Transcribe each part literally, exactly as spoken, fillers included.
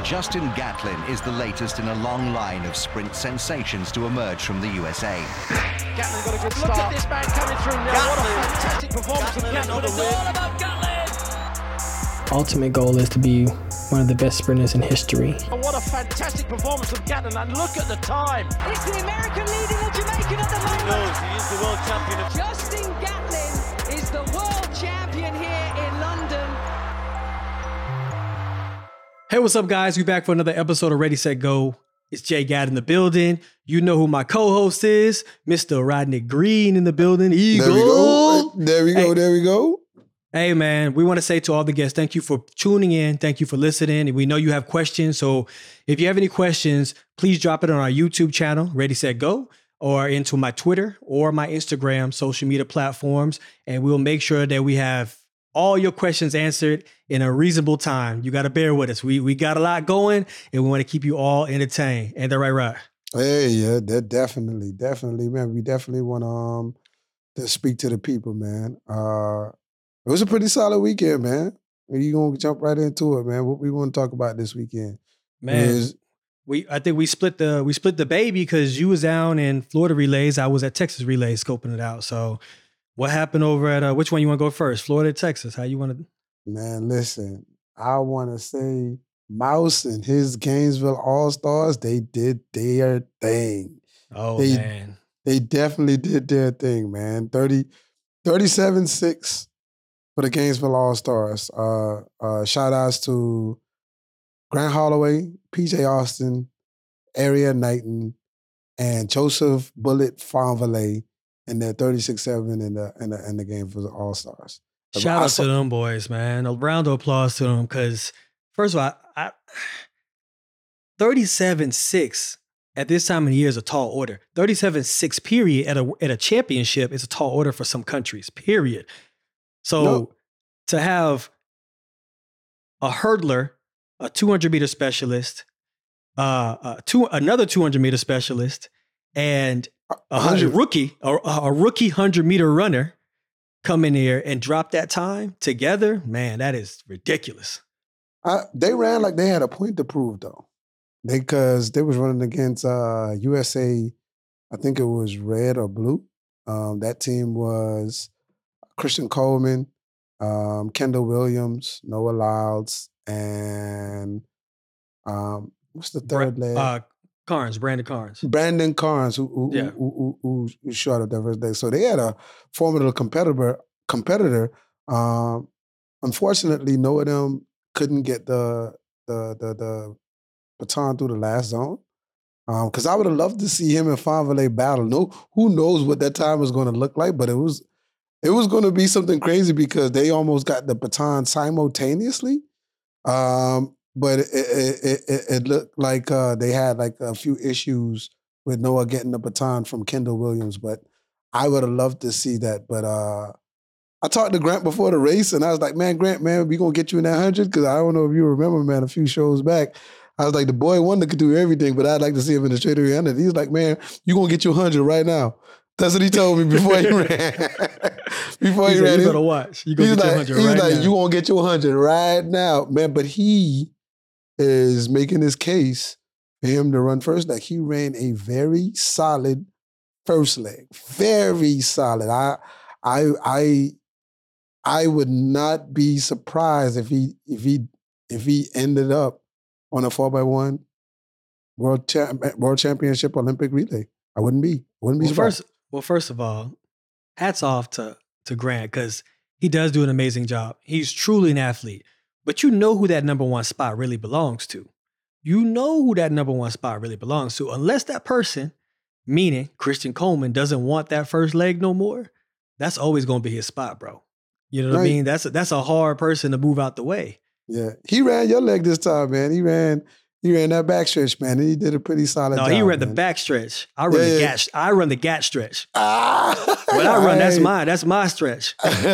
Justin Gatlin is the latest in a long line of sprint sensations to emerge from the U S A. Gatlin got a good start. Look at this man coming through now. Gatlin. What a fantastic performance from Gatlin. It's all about Gatlin. Ultimate goal is to be one of the best sprinters in history. And what a fantastic performance of Gatlin. And look at the time. It's the American leading the Jamaican at the moment. He knows he is the world champion. Justin Gatlin is the world champion here in London. Hey, what's up, guys? We back for another episode of Ready, Set, Go. It's Jay Gadd in the building. You know who my co-host is, Mister Rodney Green in the building. Eagle. There we go. There we go. Hey. There we go. Hey, man, we want to say to all the guests, thank you for tuning in. Thank you for listening. And we know you have questions. So if you have any questions, please drop it on our YouTube channel, Ready, Set, Go, or into my Twitter or my Instagram social media platforms. And we'll make sure that we have all your questions answered in a reasonable time. You got to bear with us. We we got a lot going, and we want to keep you all entertained. And that right, right? Hey, yeah, that definitely, definitely, man. We definitely want to um to speak to the people, man. Uh, it was a pretty solid weekend, man. You gonna jump right into it, man? What we want to talk about this weekend, Man, is we I think we split the we split the baby because you was down in Florida relays. I was at Texas relays scoping it out. So what happened over at uh, which one you want to go first? Florida, Texas? How you want to? man. Listen, I want to say Mouse and his Gainesville All Stars. They did their thing. Oh They- man, They definitely did their thing, man. thirty, thirty-seven six for the Gainesville All Stars. Uh, uh, shout outs to Grant Holloway, P J Austin, Ariel Knighton, and Joseph Bullet Fonvalley in their thirty-six seven in the in the in the Gainesville All Stars. shout I out saw- to them boys, man. A round of applause to them because first of all, I, I thirty-seven six at this time of the year is a tall order. thirty-seven six period at a at a championship is a tall order for some countries. Period. So No. to have a hurdler, a two hundred meter specialist, uh, uh two another two hundred meter specialist, and a hundred rookie, a, a rookie hundred meter runner come in here and drop that time together, man, that is ridiculous. I, they ran like they had a point to prove, though. They because they was running against uh, U S A. I think it was red or blue. Um, that team was Christian Coleman, um, Kendall Williams, Noah Lyles, and um, what's the third Bra- leg? Uh, Carnes, Brandon Carnes. Brandon Carnes, who who, Yeah. who, who, who, who shot up that first day. So they had a formidable competitor. Competitor. Um, unfortunately, no of them couldn't get the the the, the baton through the last zone. Because I would have loved to see him and Fonvalley battle. No, who knows what that time was going to look like, but it was it was going to be something crazy because they almost got the baton simultaneously. Um, but it, it, it, it, it looked like uh, they had like a few issues with Noah getting the baton from Kendall Williams. But I would have loved to see that. But uh, I talked to Grant before the race, and I was like, man, Grant, man, we going to get you in that one hundred? Because I don't know if you remember, man, a few shows back, I was like, the boy wonder could do everything, but I'd like to see him in the straight three hundred. He's like, man, you going to get you one hundred right now. That's what he told me before he ran. before He he said, ran. you He- better watch. You gonna He's get your like, hundred he's right like now. you gonna get your hundred right now, man. But he is making his case for him to run first leg. He ran a very solid first leg, very solid. I, I, I, I would not be surprised if he, if he, if he ended up on a four by one world champ, world championship Olympic relay. I wouldn't be, wouldn't be well, surprised. first, well, first of all, hats off to to Grant because he does do an amazing job. He's truly an athlete, but you know who that number one spot really belongs to. You know who that number one spot really belongs to, unless that person, meaning Christian Coleman, doesn't want that first leg no more. That's always going to be his spot, bro. You know what I Right. mean? That's a, that's a hard person to move out the way. Yeah, he ran your leg this time, man. He ran, he ran that backstretch, man, and he did a pretty solid No, job. he ran the man. back stretch. I run Yeah, the yeah. gat. I run the gat stretch. Ah, When I run, that's hear- mine. That's my stretch.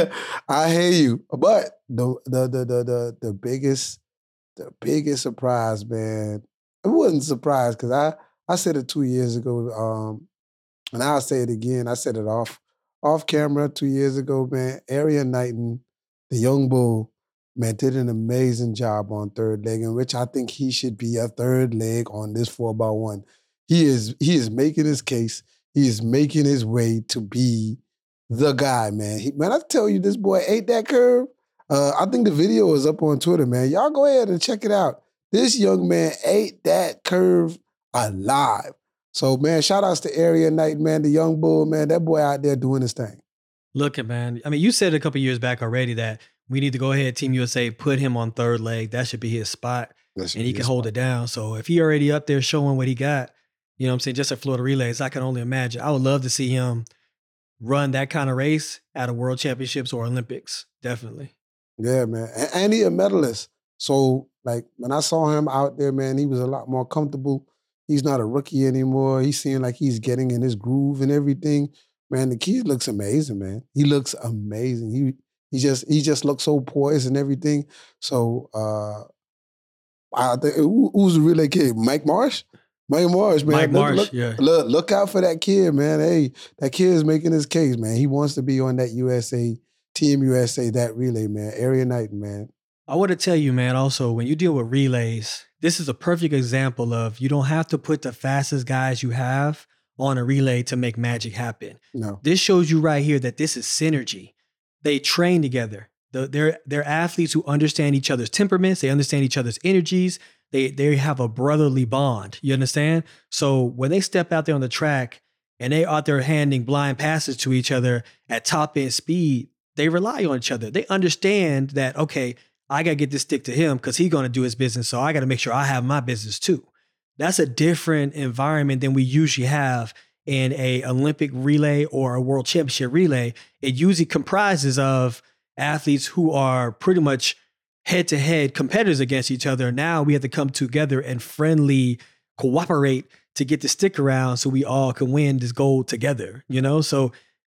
I hear you, but the the the the the, the biggest the biggest surprise, man. It wasn't a surprise because I I said it two years ago, um, and I'll say it again. I said it off off camera two years ago, man. Ariel Knighton, the young bull, man, did an amazing job on third leg, in which I think he should be a third leg on this four by one. He is he is making his case. He is making his way to be the guy, man. He, man, I tell you, this boy ate that curve. Uh, I think the video is up on Twitter, man. Y'all go ahead and check it out. This young man ate that curve alive. So, man, shout outs to Area Knight, man, the young bull, man. That boy out there doing his thing. Look at, man. I mean, you said a couple years back already that we need to go ahead, Team U S A, put him on third leg. That should be his spot, and he can hold it down. So if he already up there showing what he got, you know what I'm saying, just at Florida Relays, I can only imagine. I would love to see him run that kind of race at a World Championships or Olympics. Definitely. Yeah, man. And, and he a medalist. So, like, when I saw him out there, man, he was a lot more comfortable. He's not a rookie anymore. He seemed like he's getting in his groove and everything. Man, the kid looks amazing, man. He looks amazing. He he just he just looks so poised and everything. So, uh, I think who, who's the relay kid? Mike Marsh? Mike Marsh, man. Mike look, Marsh, look, yeah. Look, look out for that kid, man. Hey, that kid is making his case, man. He wants to be on that U S A, Team U S A, that relay, man. Area Knight, man. I want to tell you, man, also, when you deal with relays, this is a perfect example of you don't have to put the fastest guys you have on a relay to make magic happen. No. This shows you right here that this is synergy. They train together. The, they're, they're athletes who understand each other's temperaments. They understand each other's energies. They, they have a brotherly bond. You understand? So when they step out there on the track and they out there handing blind passes to each other at top end speed, they rely on each other. They understand that, okay, I got to get this stick to him because he's going to do his business. So I got to make sure I have my business too. That's a different environment than we usually have in a Olympic relay or a World Championship relay. It usually comprises of athletes who are pretty much head-to-head competitors against each other. Now we have to come together and friendly cooperate to get the stick around so we all can win this gold together, you know? So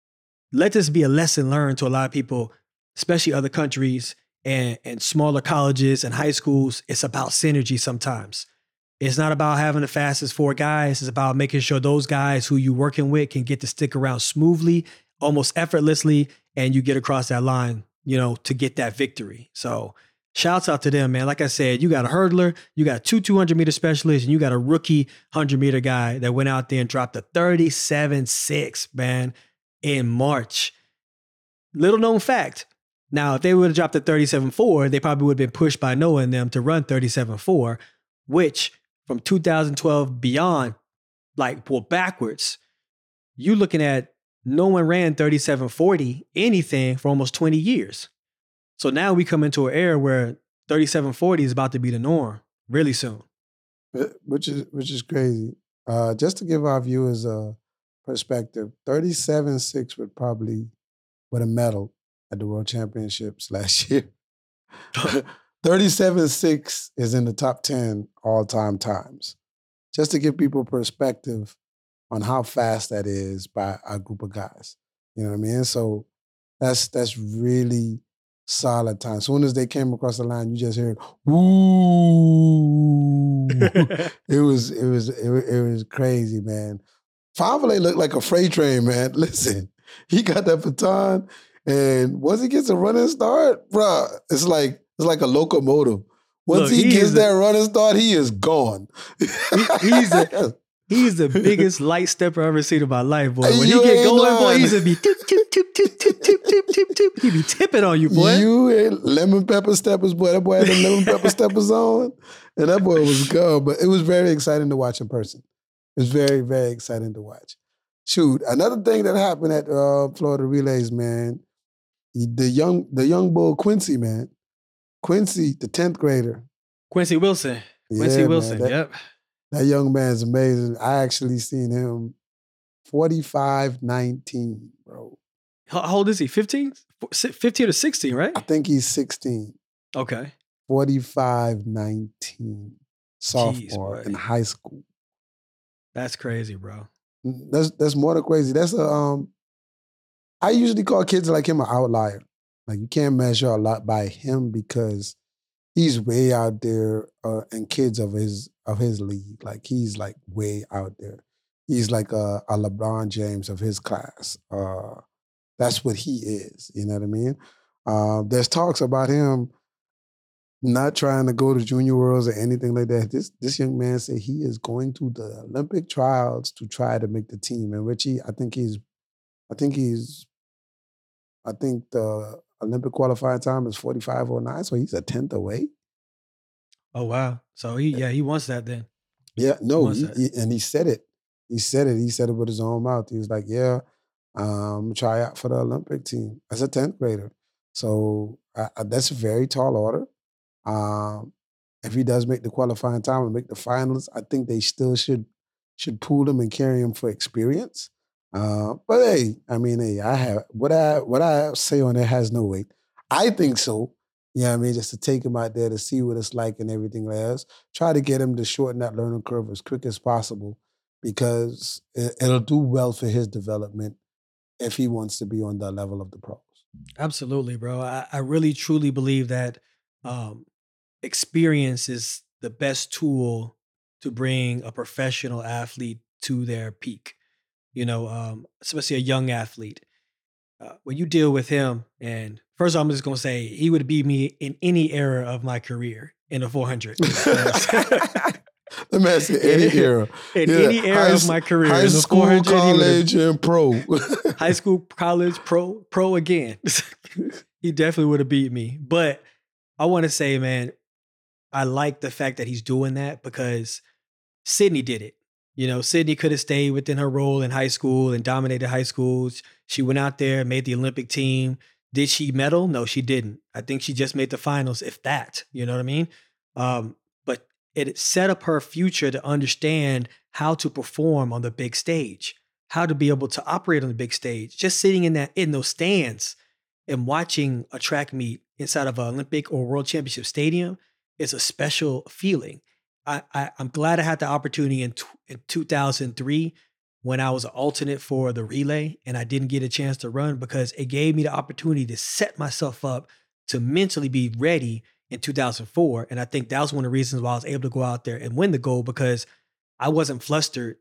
let this be a lesson learned to a lot of people, especially other countries and, and smaller colleges and high schools. It's about synergy sometimes. It's not about having the fastest four guys. It's about making sure those guys who you're working with can get to stick around smoothly, almost effortlessly, and you get across that line, you know, to get that victory. So shouts out to them, man. Like I said, you got a hurdler, you got two two hundred meter specialists, and you got a rookie one hundred meter guy that went out there and dropped a thirty-seven six, man, in March. Little known fact. Now, if they would have dropped a thirty-seven four, they probably would have been pushed by Noah and them to run thirty-seven four, which from two thousand twelve beyond, like, well, backwards, you looking at no one ran thirty-seven forty anything for almost twenty years. So now we come into an era where thirty-seven forty is about to be the norm really soon. Which is which is crazy. Uh, just to give our viewers a perspective, thirty-seven six would probably win a medal at the World Championships last year. thirty-seven six is in the top ten all-time times. Just to give people perspective on how fast that is by a group of guys. You know what I mean? So that's that's really solid time. As soon as they came across the line, you just heard, "Woo!" it was it was it, was- it was crazy, man. Favale looked like a freight train, man. Listen, he got that baton, and once he gets a running start, bruh, it's like it's like a locomotive. Once Look, he, he gets is that a- running start, he is gone. He- he's a- He's the biggest light stepper I've ever seen in my life, boy. When You he get ain't going, boy, lying. he's gonna be tip, tip, tip, tip, tip, tip, tip, tip, tip. He be tipping on you, boy. You ain't lemon pepper steppers, boy. That boy had the lemon pepper steppers on, and that boy was good. But it was very exciting to watch in person. It was very, very exciting to watch. Shoot, another thing that happened at uh, Florida Relays, man, the young, the young bull Quincy, man, Quincy, the tenth grader. Quincy Wilson. Quincy Yeah, man, Wilson, that- yep. That young man's amazing. I actually seen him forty-five nineteen, bro. How how old is he? fifteen? fifteen or sixteen, right? I think he's sixteen. Okay. forty-five nineteen. Sophomore boy. in high school. That's crazy, bro. That's that's more than crazy. That's a um. I usually call kids like him an outlier. Like you can't measure a lot by him because he's way out there, uh, and kids of his of his league. Like he's like way out there. He's like a, a LeBron James of his class. Uh, that's what he is. You know what I mean? Uh, there's talks about him not trying to go to Junior Worlds or anything like that. This this young man said he is going to the Olympic trials to try to make the team. And Richie, I think he's, I think he's, I think the Olympic qualifying time is forty-five oh nine, so he's a tenth away. Oh wow! So he, yeah, he wants that then. Yeah, no, He he, wants he- and he said it. He said it. He said it with his own mouth. He was like, "Yeah, um, try out for the Olympic team as a tenth grader." So I, I, that's a very tall order. Um, if he does make the qualifying time and make the finals, I think they still should should pool him and carry him for experience. Uh, but hey, I mean, hey, I have what I what I say on it has no weight. I think so. You know what I mean? Just to take him out there to see what it's like and everything else. Try to get him to shorten that learning curve as quick as possible because it, it'll do well for his development if he wants to be on the level of the pros. Absolutely, bro. I, I really truly believe that um, experience is the best tool to bring a professional athlete to their peak. You know, um, especially a young athlete. Uh, when you deal with him, and first of all, I'm just gonna say he would beat me in any era of my career in the four hundred. The man said any era. In Yeah, any era high of s- my career, High in the school, four hundred, he would've- college, and pro. high school, college, pro, pro again. He definitely would have beat me. But I want to say, man, I like the fact that he's doing that because Sydney did it. You know, Sydney could have stayed within her role in high school and dominated high schools. She went out there, made the Olympic team. Did she medal? No, she didn't. I think she just made the finals, if that. You know what I mean? Um, but it set up her future to understand how to perform on the big stage, how to be able to operate on the big stage. Just sitting in that in those stands and watching a track meet inside of an Olympic or World Championship stadium is a special feeling. I, I, I'm glad I had the opportunity in, t- in two thousand three when I was an alternate for the relay and I didn't get a chance to run because it gave me the opportunity to set myself up to mentally be ready in two thousand four. And I think that was one of the reasons why I was able to go out there and win the gold because I wasn't flustered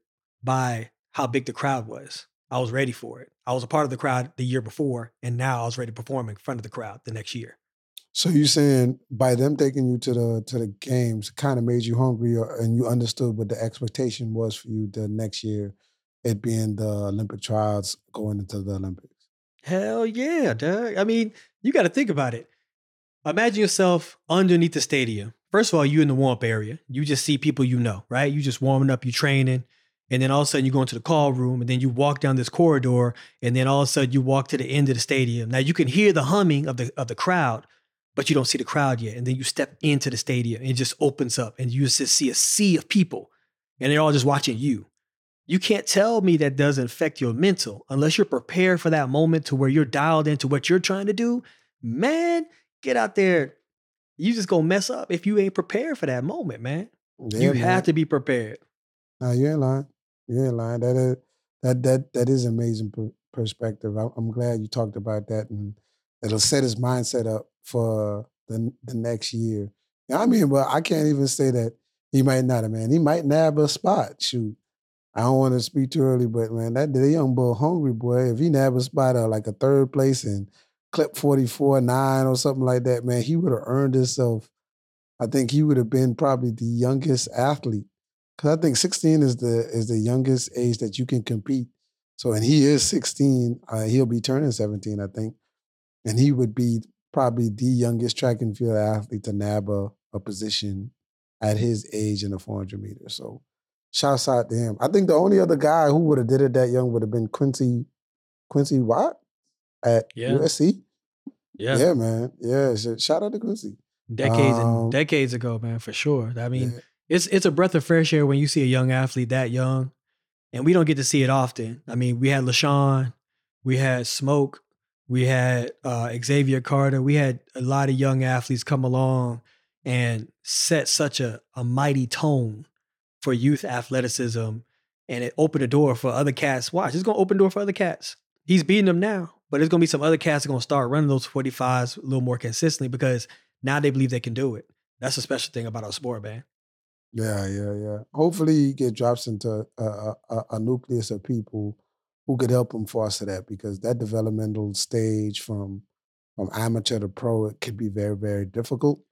by how big the crowd was. I was ready for it. I was a part of the crowd the year before, and now I was ready to perform in front of the crowd the next year. So you saying by them taking you to the to the games, kind of made you hungry, or, and you understood what the expectation was for you the next year, it being the Olympic trials going into the Olympics. Hell yeah, Doug. I mean, you got to think about it. Imagine yourself underneath the stadium. First of all, you in the warm-up area. You just see people you know, right? You just warming up, you training. And then all of a sudden you go into the call room and then you walk down this corridor and then all of a sudden you walk to the end of the stadium. Now you can hear the humming of the of the crowd, but you don't see the crowd yet. And then you step into the stadium and it just opens up and you just see a sea of people and they're all just watching you. You can't tell me that doesn't affect your mental unless you're prepared for that moment to where you're dialed into what you're trying to do. Man, get out there. You just gonna mess up if you ain't prepared for that moment, man. Yeah, you man. have to be prepared. No, you ain't lying. You ain't lying. That is that that that is amazing per- perspective. I, I'm glad you talked about that, and it'll set his mindset up for the the next year. Yeah, I mean, but I can't even say that he might not have, man. He might nab a spot. Shoot, I don't want to speak too early, but man, that the young bull hungry boy. If he nab a spot of like a third place and clip forty-four nine or something like that, man, he would have earned himself. I think he would have been probably the youngest athlete. Because I think sixteen is the is the youngest age that you can compete. So, and he is sixteen. Uh, he'll be turning seventeen, I think. And he would be probably the youngest track and field athlete to nab a, a position at his age in the four hundred meters. So, shouts out to him. I think the only other guy who would have did it that young would have been Quincy Quincy Watt at Yeah. U S C. Yeah. Yeah, man. Yeah, sh- shout out to Quincy. Decades Um, and decades ago, man, for sure. I mean, Yeah. it's it's a breath of fresh air when you see a young athlete that young. And we don't get to see it often. I mean, we had LaShawn, we had Smoke, we had uh, Xavier Carter. We had a lot of young athletes come along and set such a, a mighty tone for youth athleticism. And it opened the door for other cats. Watch, it's going to open the door for other cats. He's beating them now, but there's going to be some other cats that are going to start running those forty-fives a little more consistently because now they believe they can do it. That's a special thing about our sport, man. Yeah, yeah, yeah. Hopefully he get drops into a, a, a- a nucleus of people who could help him foster that because that developmental stage from from amateur to pro, it could be very, very difficult.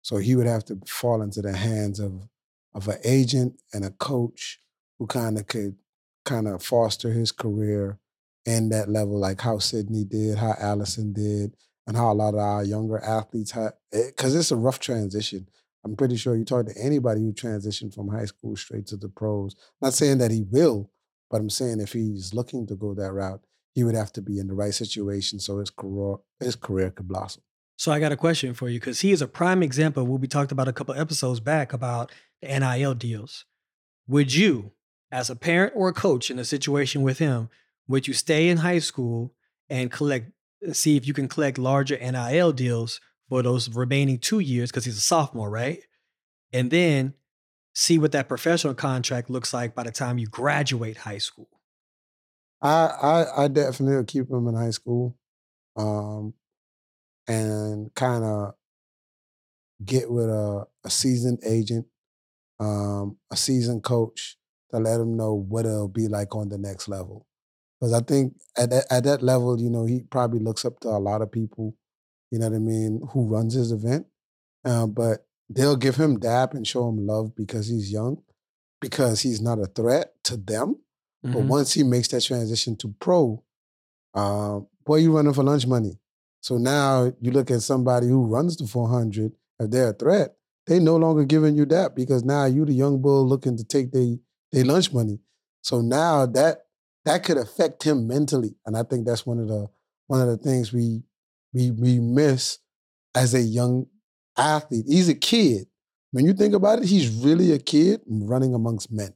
So he would have to fall into the hands of of an agent and a coach who kind of could kind of foster his career in that level, like how Sydney did, how Allison did, and how a lot of our younger athletes had. Because it's a rough transition. I'm pretty sure you talk to anybody who transitioned from high school straight to the pros. Not saying that he will, but I'm saying if he's looking to go that route, he would have to be in the right situation so his career his career could blossom. So I got a question for you because he is a prime example of what we talked about a couple episodes back about the N I L deals. Would you, as a parent or a coach in a situation with him, would you stay in high school and collect, see if you can collect larger N I L deals for those remaining two years because he's a sophomore, right? And then see what that professional contract looks like by the time you graduate high school? I I, I definitely would keep him in high school. Um, and kind of get with a, a seasoned agent, um, a seasoned coach to let him know what it'll be like on the next level. Because I think at that, at that level, you know, he probably looks up to a lot of people, you know what I mean, who runs his event. Uh, but they'll give him dap and show him love because he's young, because he's not a threat to them. Mm-hmm. But once he makes that transition to pro, uh, boy, you running for lunch money. So now you look at somebody who runs the four hundred, if they're a threat, they no longer giving you that because now you the young bull looking to take their they lunch money. So now that that could affect him mentally. And I think that's one of the one of the things we we we miss as a young athlete. He's a kid. When you think about it, he's really a kid running amongst men.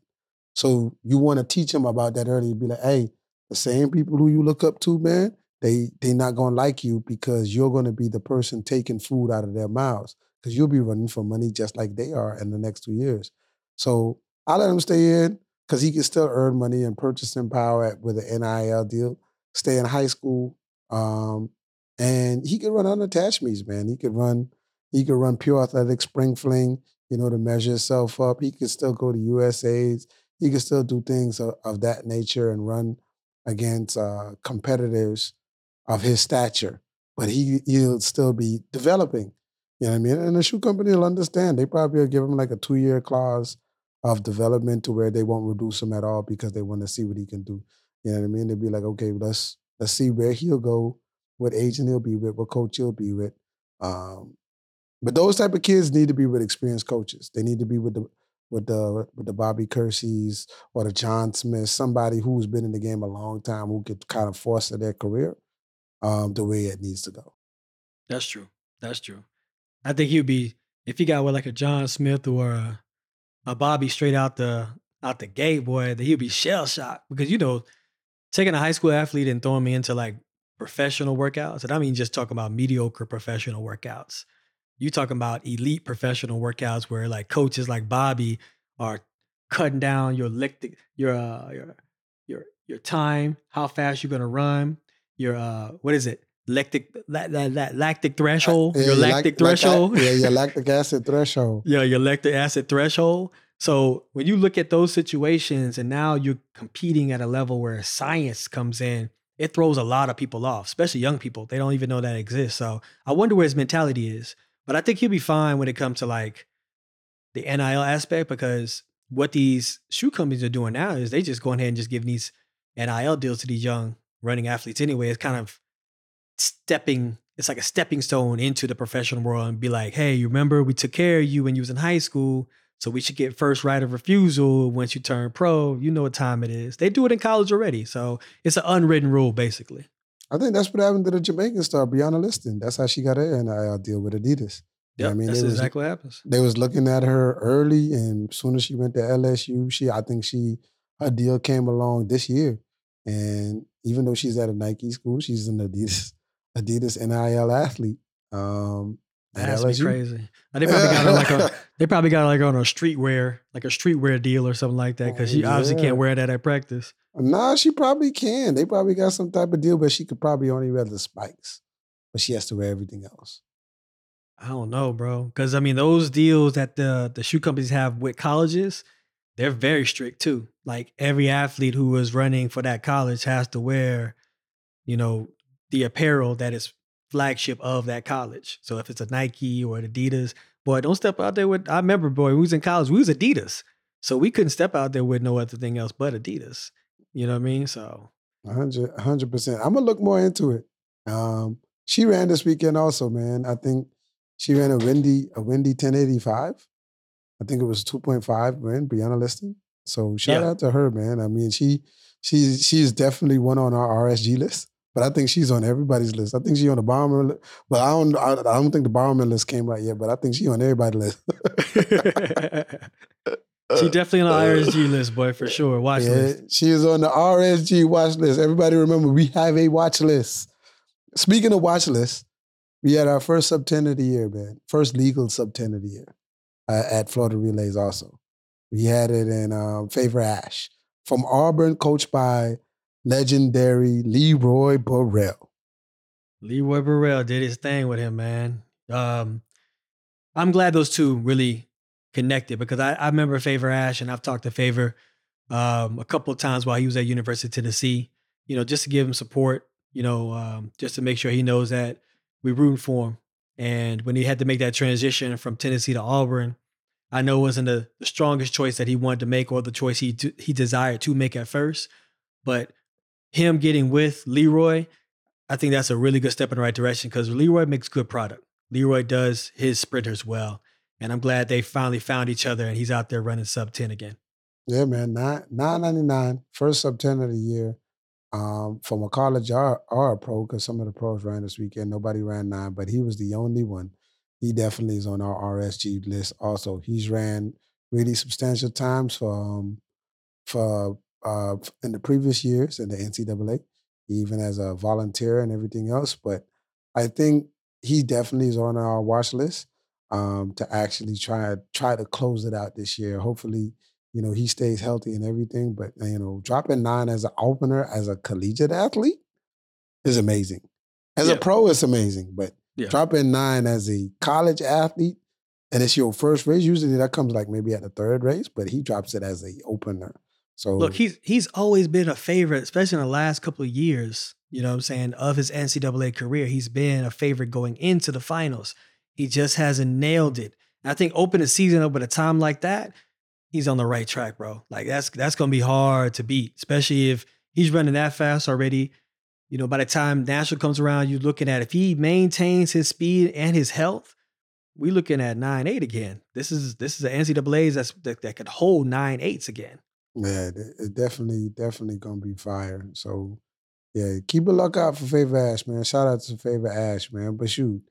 So you want to teach him about that early. Be like, hey, the same people who you look up to, man, they they not gonna like you because you're gonna be the person taking food out of their mouths because you'll be running for money just like they are in the next two years. So I let him stay in because he can still earn money and purchasing power at, with an N I L deal. Stay in high school, um, and he could run unattached meets, man. He could run. He could run pure athletic spring fling, you know, to measure himself up. He could still go to U S A's. He could still do things of, of that nature and run against uh, competitors of his stature. But he, he'll still be developing, you know what I mean? And the shoe company will understand. They probably will give him like a two-year clause of development to where they won't reduce him at all because they want to see what he can do. You know what I mean? They'll be like, okay, let's let's see where he'll go, what agent he'll be with, what coach he'll be with. Um, But those type of kids need to be with experienced coaches. They need to be with the with the with the Bobby Kersey's or the John Smiths, somebody who's been in the game a long time who could kind of foster their career um, the way it needs to go. That's true. That's true. I think he'd be if he got with like a John Smith or a, a Bobby straight out the out the gate, boy, that he'd be shell shocked because you know taking a high school athlete and throwing me into like professional workouts, and I mean just talking about mediocre professional workouts. You talking about elite professional workouts where like coaches like Bobby are cutting down your lactic, your uh, your your your time, how fast you're gonna run, your uh, what is it, lactic la, la, la, lactic threshold, Uh, yeah, your your lactic lac- threshold, lac- yeah, your lactic acid threshold. yeah, your lactic acid threshold. So when you look at those situations and now you're competing at a level where science comes in, it throws a lot of people off, especially young people. They don't even know that exists. So I wonder where his mentality is. But I think he'll be fine when it comes to like the N I L aspect because what these shoe companies are doing now is they just going ahead and just giving these N I L deals to these young running athletes anyway. It's kind of stepping, it's like a stepping stone into the professional world and be like, hey, you remember we took care of you when you was in high school, so we should get first right of refusal once you turn pro. You know what time it is. They do it in college already. So it's an unwritten rule basically. I think that's what happened to the Jamaican star, Brianna Liston. That's how she got her N I L deal with Adidas. Yeah, I mean, that's was, exactly what happens. They was looking at her early, and as soon as she went to L S U, she I think she her deal came along this year. And even though she's at a Nike school, she's an Adidas Adidas N I L athlete. Um, That's be crazy. They probably got her like a they probably got her like on a streetwear, like a streetwear deal or something like that, because she yeah. obviously can't wear that at practice. Nah, she probably can. They probably got some type of deal, but she could probably only wear the spikes. But she has to wear everything else. I don't know, bro. Because I mean, those deals that the the shoe companies have with colleges, they're very strict too. Like every athlete who is running for that college has to wear, you know, the apparel that is flagship of that college. So if it's a Nike or an Adidas, boy, don't step out there with, I remember, boy, we was in college, we was Adidas. So we couldn't step out there with no other thing else but Adidas. You know what I mean? So. one hundred, one hundred percent. I'm going to look more into it. Um, she ran this weekend also, man. I think she ran a windy, a windy ten eighty-five. I think it was two point five win, Brianna Liston. So shout yeah. out to her, man. I mean, she she's she's definitely one on our R S G list, but I think she's on everybody's list. I think she's on the Bowerman list. But I don't I, I don't think the Bowerman list came out yet, but I think she's on everybody's list. She definitely on the R S G list, boy, for sure. Watch yeah, list. She is on the R S G watch list. Everybody remember, we have a watch list. Speaking of watch lists, we had our first sub ten of the year, man. First legal sub ten of the year uh, at Florida Relays also. We had it in um, Favor Ash from Auburn, coached by legendary Leroy Burrell. Leroy Burrell did his thing with him, man. Um, I'm glad those two really connected because I, I remember Favor Ash, and I've talked to Favor um, a couple of times while he was at University of Tennessee, you know, just to give him support, you know, um, just to make sure he knows that we rooting for him. And when he had to make that transition from Tennessee to Auburn, I know it wasn't the, the strongest choice that he wanted to make or the choice he he desired to make at first, but him getting with Leroy, I think that's a really good step in the right direction because Leroy makes good product. Leroy does his sprinters well, and I'm glad they finally found each other and he's out there running sub ten again. Yeah, man, nine ninety-nine, first sub ten of the year um, from a college or, or a pro because some of the pros ran this weekend. Nobody ran nine, but he was the only one. He definitely is on our R S G list also. He's ran really substantial times for um, for uh, in the previous years in the N C double A, even as a volunteer and everything else. But I think he definitely is on our watch list um, to actually try try to close it out this year. Hopefully, you know, he stays healthy and everything. But, you know, dropping nine as an opener as a collegiate athlete is amazing. As yeah. a pro, it's amazing. But yeah. dropping nine as a college athlete, and it's your first race, usually that comes like maybe at the third race, but he drops it as a opener. So look, he's he's always been a favorite, especially in the last couple of years, you know what I'm saying, of his N C double A career. He's been a favorite going into the finals. He just hasn't nailed it. And I think opening a season up with a time like that, he's on the right track, bro. Like that's that's gonna be hard to beat, especially if he's running that fast already. You know, by the time National comes around, you're looking at if he maintains his speed and his health, we're looking at nine eight again. This is this is an N C double A's that's, that, that could hold nine eights again. Yeah, it definitely, definitely gonna be fire. So, yeah, keep a lookout for Favor Ash, man. Shout out to Favor Ash, man. But shoot,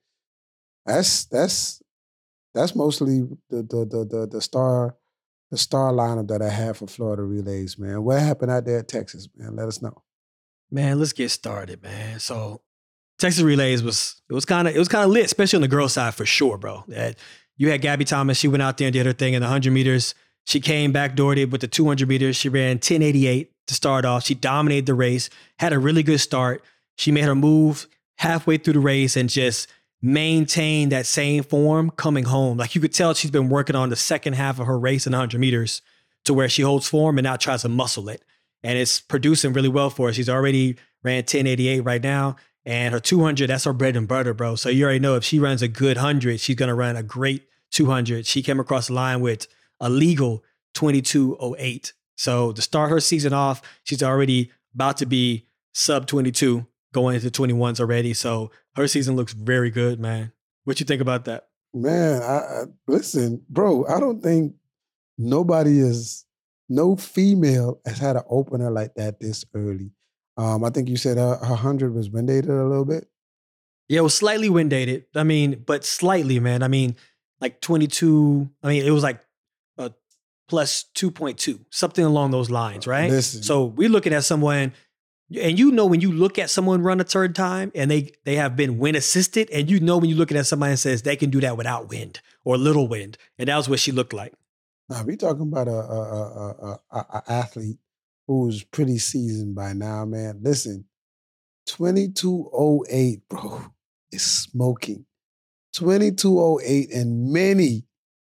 that's that's that's mostly the the the the, the star the star lineup that I have for Florida Relays, man. What happened out there at Texas, man? Let us know. Man, let's get started, man. So Texas Relays was it was kind of it was kind of lit, especially on the girls' side for sure, bro. That you had Gabby Thomas. She went out there and did her thing in the one hundred meters. She came back doored with the two hundred meters. She ran ten eighty-eight to start off. She dominated the race, had a really good start. She made her move halfway through the race and just maintained that same form coming home. Like you could tell she's been working on the second half of her race in one hundred meters to where she holds form and now tries to muscle it. And it's producing really well for her. She's already ran ten eighty-eight right now. And her two hundred, that's her bread and butter, bro. So you already know if she runs a good one hundred, she's going to run a great two hundred. She came across the line with a legal twenty-two oh eight. So to start her season off, she's already about to be sub twenty-two, going into twenty-ones already. So her season looks very good, man. What you think about that? Man, I, I listen, bro, I don't think nobody is, no female has had an opener like that this early. Um, I think you said her, her one hundred was wind dated a little bit. Yeah, it was slightly wind dated. I mean, but slightly, man. I mean, like twenty-two. I mean, it was like a plus two point two, something along those lines, right? Listen. So we're looking at someone, and you know when you look at someone run a third time and they they have been wind assisted, and you know when you're looking at somebody and says they can do that without wind or little wind, and that was what she looked like. Now we talking about a, a, a, a, a athlete who's pretty seasoned by now, man. Listen, twenty-two oh eight, bro, is smoking. twenty-two oh eight and many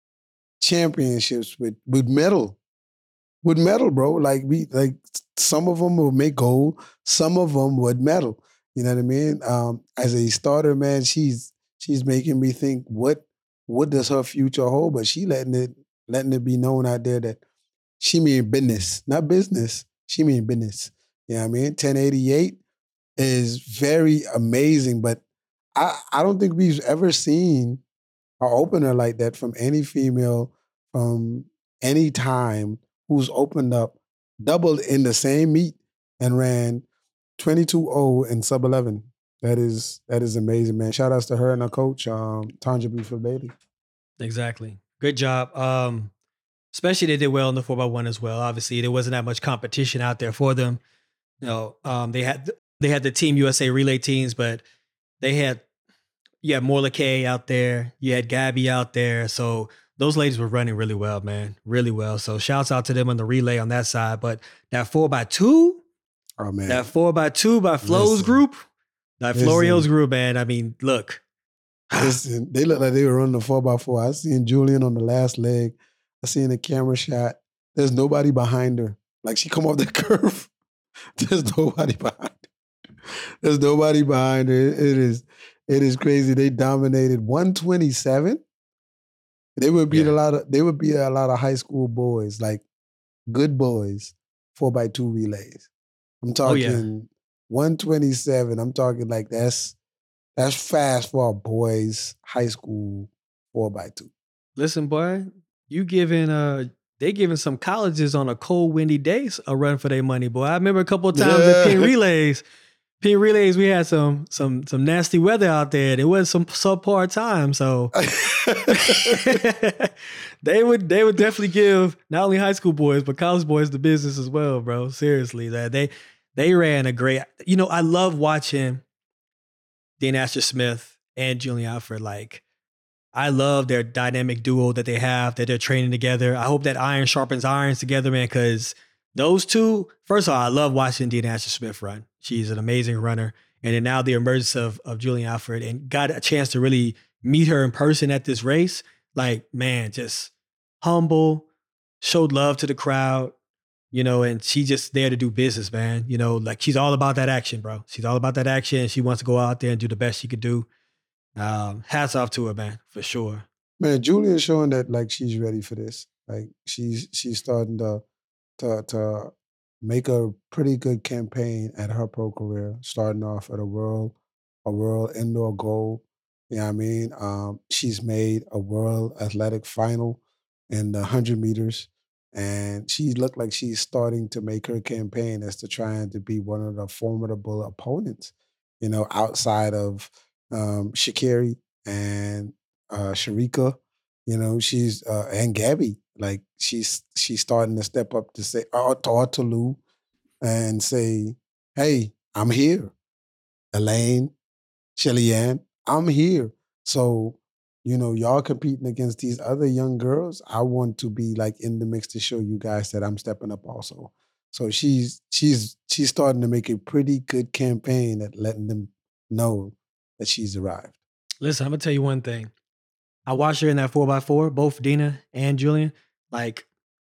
championships with with medal. With medal, bro. Like we like some of them will make gold, some of them would medal. You know what I mean? Um, as a starter, man, she's she's making me think what what does her future hold? But she letting it letting it be known out there that she mean business, not business. She mean business. You know what I mean? ten eighty-eight is very amazing, but I, I don't think we've ever seen an opener like that from any female from any time who's opened up, doubled in the same meet and ran twenty-two oh in sub eleven. That is that is amazing, man. Shout outs to her and her coach, um, Tanja Buford Bailey. Exactly. Good job. Um, especially they did well in the four by one as well. Obviously, there wasn't that much competition out there for them. You know, um, they had they had the Team U S A relay teams, but they had you had Morla Kay out there, you had Gabby out there. So those ladies were running really well, man. Really well. So shouts out to them on the relay on that side. But that four by two, oh man. That four by two by Flo's Listen. group, that Listen. Florio's group, man. I mean, look. Listen, they look like they were running the four by four. I seen Julian on the last leg. I seen the camera shot. There's nobody behind her. Like she come off the curve. There's nobody behind her. There's nobody behind her. It is, it is crazy. They dominated one twenty-seven. They would beat Yeah. a lot of they would beat a lot of high school boys, like good boys, four by two relays. I'm talking Oh, yeah. one twenty-seven. I'm talking like that's that's fast for a boys high school four by two. Listen, boy, you giving uh they giving some colleges on a cold, windy day a run for their money, boy. I remember a couple of times Yeah. at Pin Relays. Pin Relays, we had some some some nasty weather out there. There was some subpar time, so they would they would definitely give not only high school boys but college boys the business as well, bro. Seriously, that they they ran a great. You know, I love watching Dean Asher Smith and Julian Alford. Like, I love their dynamic duo that they have, that they're training together. I hope that iron sharpens irons together, man, because those two, first of all, I love watching Dean Asher Smith run. She's an amazing runner. And then now the emergence of, of Julian Alford, and got a chance to really meet her in person at this race. Like, man, just humble, showed love to the crowd, you know, and she just there to do business, man. You know, like she's all about that action, bro. She's all about that action. And she wants to go out there and do the best she could do. Um, hats off to her, man, for sure. Man, Julian's showing that like she's ready for this. Like she's she's starting to to to make a pretty good campaign at her pro career, starting off at a world, a world indoor gold. You know what I mean? Um, she's made a world athletic final in the hundred meters. And she looked like she's starting to make her campaign as to trying to be one of the formidable opponents, you know, outside of um, Sha'Carri and uh, Sharika, you know, she's uh, and Gabby. Like she's she's starting to step up to say, or talk to Lou and say, "Hey, I'm here, Elaine, Shelly Ann, I'm here." So, you know, y'all competing against these other young girls. I want to be like in the mix to show you guys that I'm stepping up also. So she's she's she's starting to make a pretty good campaign at letting them know that she's arrived. Listen, I'm gonna tell you one thing. I watched her in that four by four, both Dina and Julian, like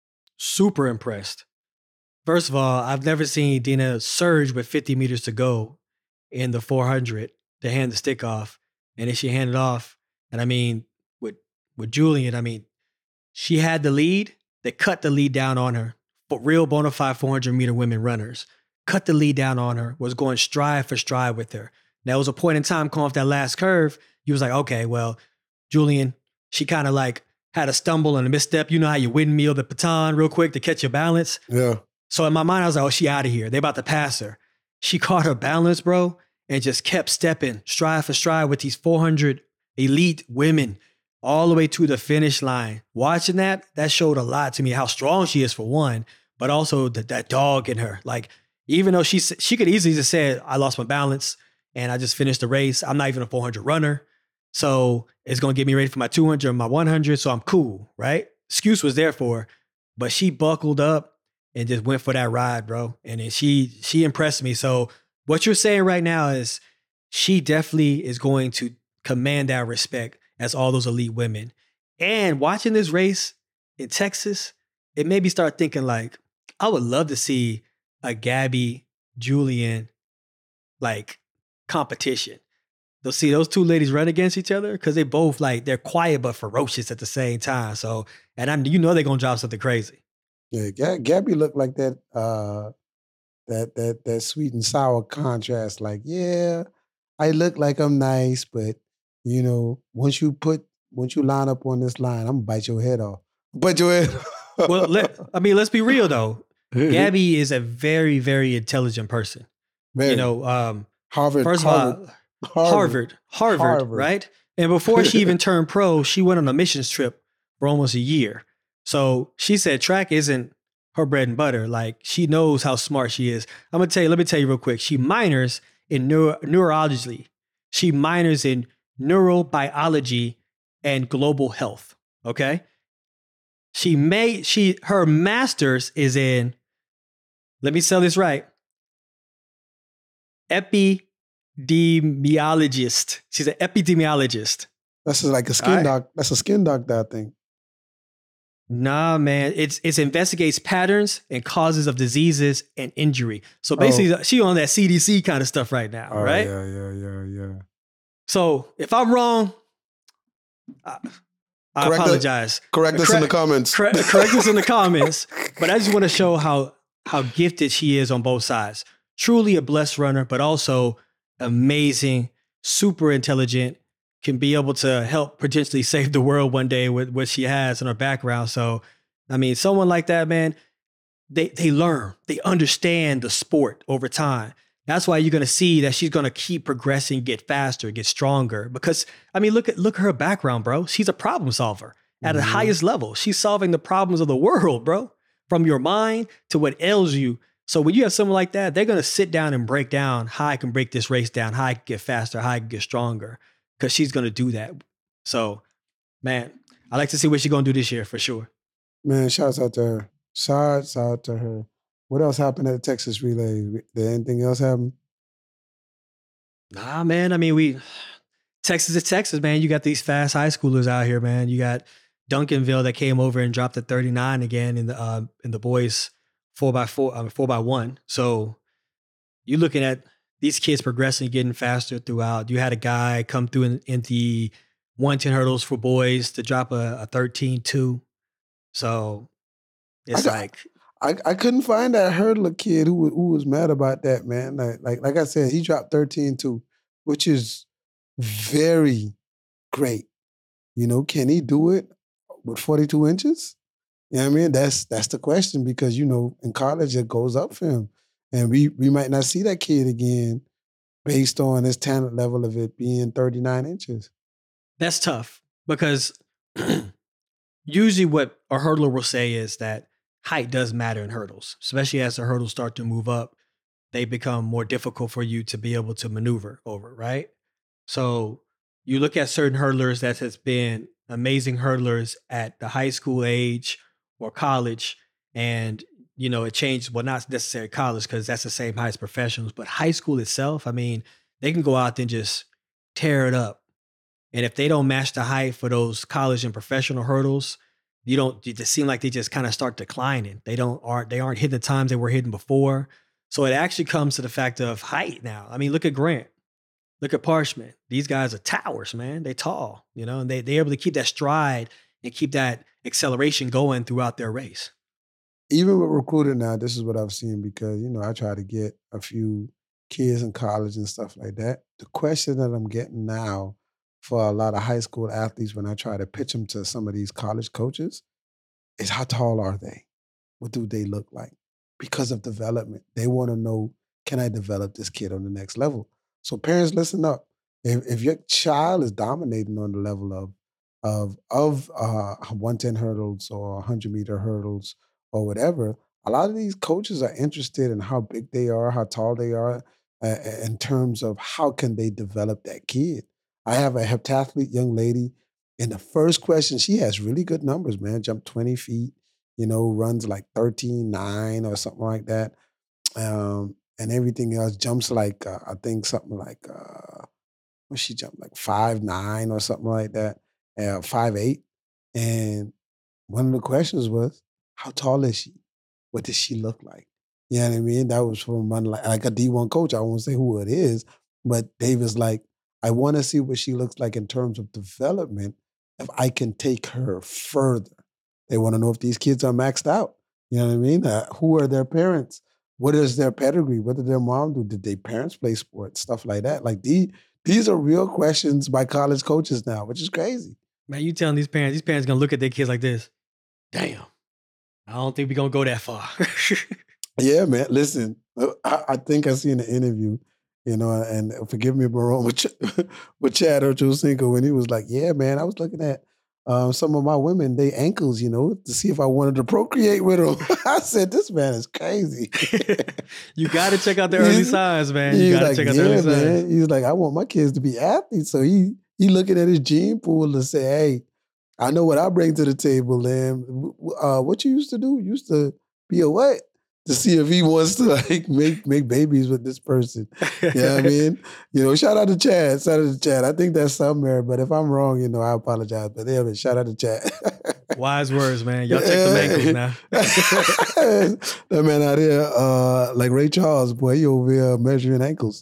super impressed. First of all, I've never seen Dina surge with fifty meters to go in the four hundred to hand the stick off. And then she handed off. And I mean, with with Julian, I mean, she had the lead. They cut the lead down on her. But real bona fide four hundred meter women runners cut the lead down on her, was going stride for stride with her. There was a point in time coming off that last curve. You was like, okay, well, Julian, she kind of like had a stumble and a misstep. You know how you windmill the baton real quick to catch your balance? Yeah. So in my mind, I was like, oh, she out of here. They about to pass her. She caught her balance, bro, and just kept stepping stride for stride with these four hundred elite women all the way to the finish line. Watching that, that showed a lot to me, how strong she is for one, but also the, that dog in her. Like, even though she she could easily just say, I lost my balance and I just finished the race. I'm not even a four hundred runner. So it's going to get me ready for my two hundred and my one hundred. So I'm cool, right? Excuse was there for her, but she buckled up and just went for that ride, bro. And then she she impressed me. So what you're saying right now is she definitely is going to command that respect as all those elite women. And watching this race in Texas, it made me start thinking like, I would love to see a Gabby, Julian, like competition. they'll see those two ladies run against each other because they both like they're quiet but ferocious at the same time. So, and I'm you know they're gonna drop something crazy. Yeah, Gab- Gabby looked like that. Uh, that that that sweet and sour contrast. Like, yeah, I look like I'm nice, but you know, once you put once you line up on this line, I'm gonna bite your head off. Bite your head. Well, let, I mean, let's be real though. Gabby is a very, very intelligent person. Man, You know, um, Harvard. first of Harvard, all, Harvard, Harvard, Harvard. right? And before she even turned pro, she went on a missions trip for almost a year. So she said track isn't her bread and butter. Like she knows how smart she is. I'm gonna tell you. Let me tell you real quick. She minors in neuro, neurology. She minors in neurobiology and global health. Okay. She made she her master's is in. Let me sell this right. Epidemiologist. She's an epidemiologist. That's like a skin Alright. doc. That's a skin doctor, I think. Nah, man. It's it's investigates patterns and causes of diseases and injury. So basically, she on that C D C kind of stuff right now, Oh, right? yeah, yeah, yeah, yeah. So if I'm wrong, I, I Correct us- apologize. Correct us in the comments. Correct, correct us in the comments. But I just want to show how how gifted she is on both sides. Truly a blessed runner, but also amazing, super intelligent, can be able to help potentially save the world one day with what she has in her background. So, I mean, someone like that, man, they they learn, they understand the sport over time. That's why you're going to see that she's going to keep progressing, get faster, get stronger. Because, I mean, look at look at her background, bro. She's a problem solver at the Mhm. highest level. She's solving the problems of the world, bro, from your mind to what ails you. So when you have someone like that, they're going to sit down and break down how I can break this race down, how I can get faster, how I can get stronger, because she's going to do that. So, man, I like to see what she's going to do this year for sure. Man, shouts out to her. Shouts out to her. What else happened at the Texas relay? Did anything else happen? Nah, man. I mean, we Texas is Texas, man. You got these fast high schoolers out here, man. You got Duncanville that came over and dropped at thirty-nine again in the uh, in the boys four by four, I mean, four by one. So you're looking at these kids progressing, getting faster throughout. You had a guy come through in, in the one ten hurdles for boys to drop a, a thirteen two. So it's I got- like, I, I couldn't find that hurdler kid who wa- who was mad about that, man. Like like like I said, he dropped thirteen two, which is very great. You know, can he do it with forty-two inches? You know what I mean? That's that's the question, because you know, in college it goes up for him. And we we might not see that kid again based on his talent level of it being thirty-nine inches. that's tough because usually what a hurdler will say is that height does matter in hurdles, especially as the hurdles start to move up. They become more difficult for you to be able to maneuver over, right? So you look at certain hurdlers that has been amazing hurdlers at the high school age or college, and you know it changed. Well, not necessarily college because that's the same height as professionals, but high school itself. I mean, they can go out there and just tear it up. And if they don't match the height for those college and professional hurdles, you don't. It just seem like they just kind of start declining. They don't aren't they aren't hitting the times they were hitting before. So it actually comes to the fact of height now. I mean, look at Grant. Look at Parchment. These guys are towers, man. They tall, you know, and they, they're able to keep that stride and keep that acceleration going throughout their race. Even with recruiting now, this is what I've seen, because, you know, I try to get a few kids in college and stuff like that. The question that I'm getting now for a lot of high school athletes when I try to pitch them to some of these college coaches is, how tall are they? What do they look like? Because of development. They want to know, can I develop this kid on the next level? So parents, listen up. If, if your child is dominating on the level of of of uh, one ten hurdles or one hundred meter hurdles or whatever, a lot of these coaches are interested in how big they are, how tall they are, uh, in terms of how can they develop that kid. I have a heptathlete young lady, and the first question, she has really good numbers, man. Jumped twenty feet, you know, runs like thirteen nine or something like that. Um, and everything else jumps like, uh, I think something like, uh, what she jumped, like five nine or something like that, uh, five eight. And one of the questions was, how tall is she? What does she look like? You know what I mean? That was from one, like, like a D one coach. I won't say who it is, but David's like, I want to see what she looks like in terms of development if I can take her further. They want to know if these kids are maxed out. You know what I mean? Uh, who are their parents? What is their pedigree? What did their mom do? Did their parents play sports? Stuff like that. Like these, these are real questions by college coaches now, which is crazy. Man, you telling these parents, these parents going to look at their kids like this. Damn. I don't think we're going to go that far. Yeah, man. Listen, I, I think I seen an interview, you know, and forgive me if I'm wrong, with, Ch- with Chad Ochocinco when he was like, yeah, man, I was looking at um, some of my women, they ankles, you know, to see if I wanted to procreate with them. I said, this man is crazy. You got to check out the early signs, man. You got to like, check out yeah, the early man. signs. He's like, I want my kids to be athletes. So he he looking at his gene pool and say, hey, I know what I bring to the table, and uh, what you used to do? You used to be a what? To see if he wants to like make make babies with this person. You know what I mean? You know, shout out to Chad. Shout out to Chad. I think that's somewhere, but if I'm wrong, you know, I apologize. But yeah, man, shout out to Chad. Wise words, man. Y'all check the ankles now. That man out here, uh, like Ray Charles, boy, he over here measuring ankles.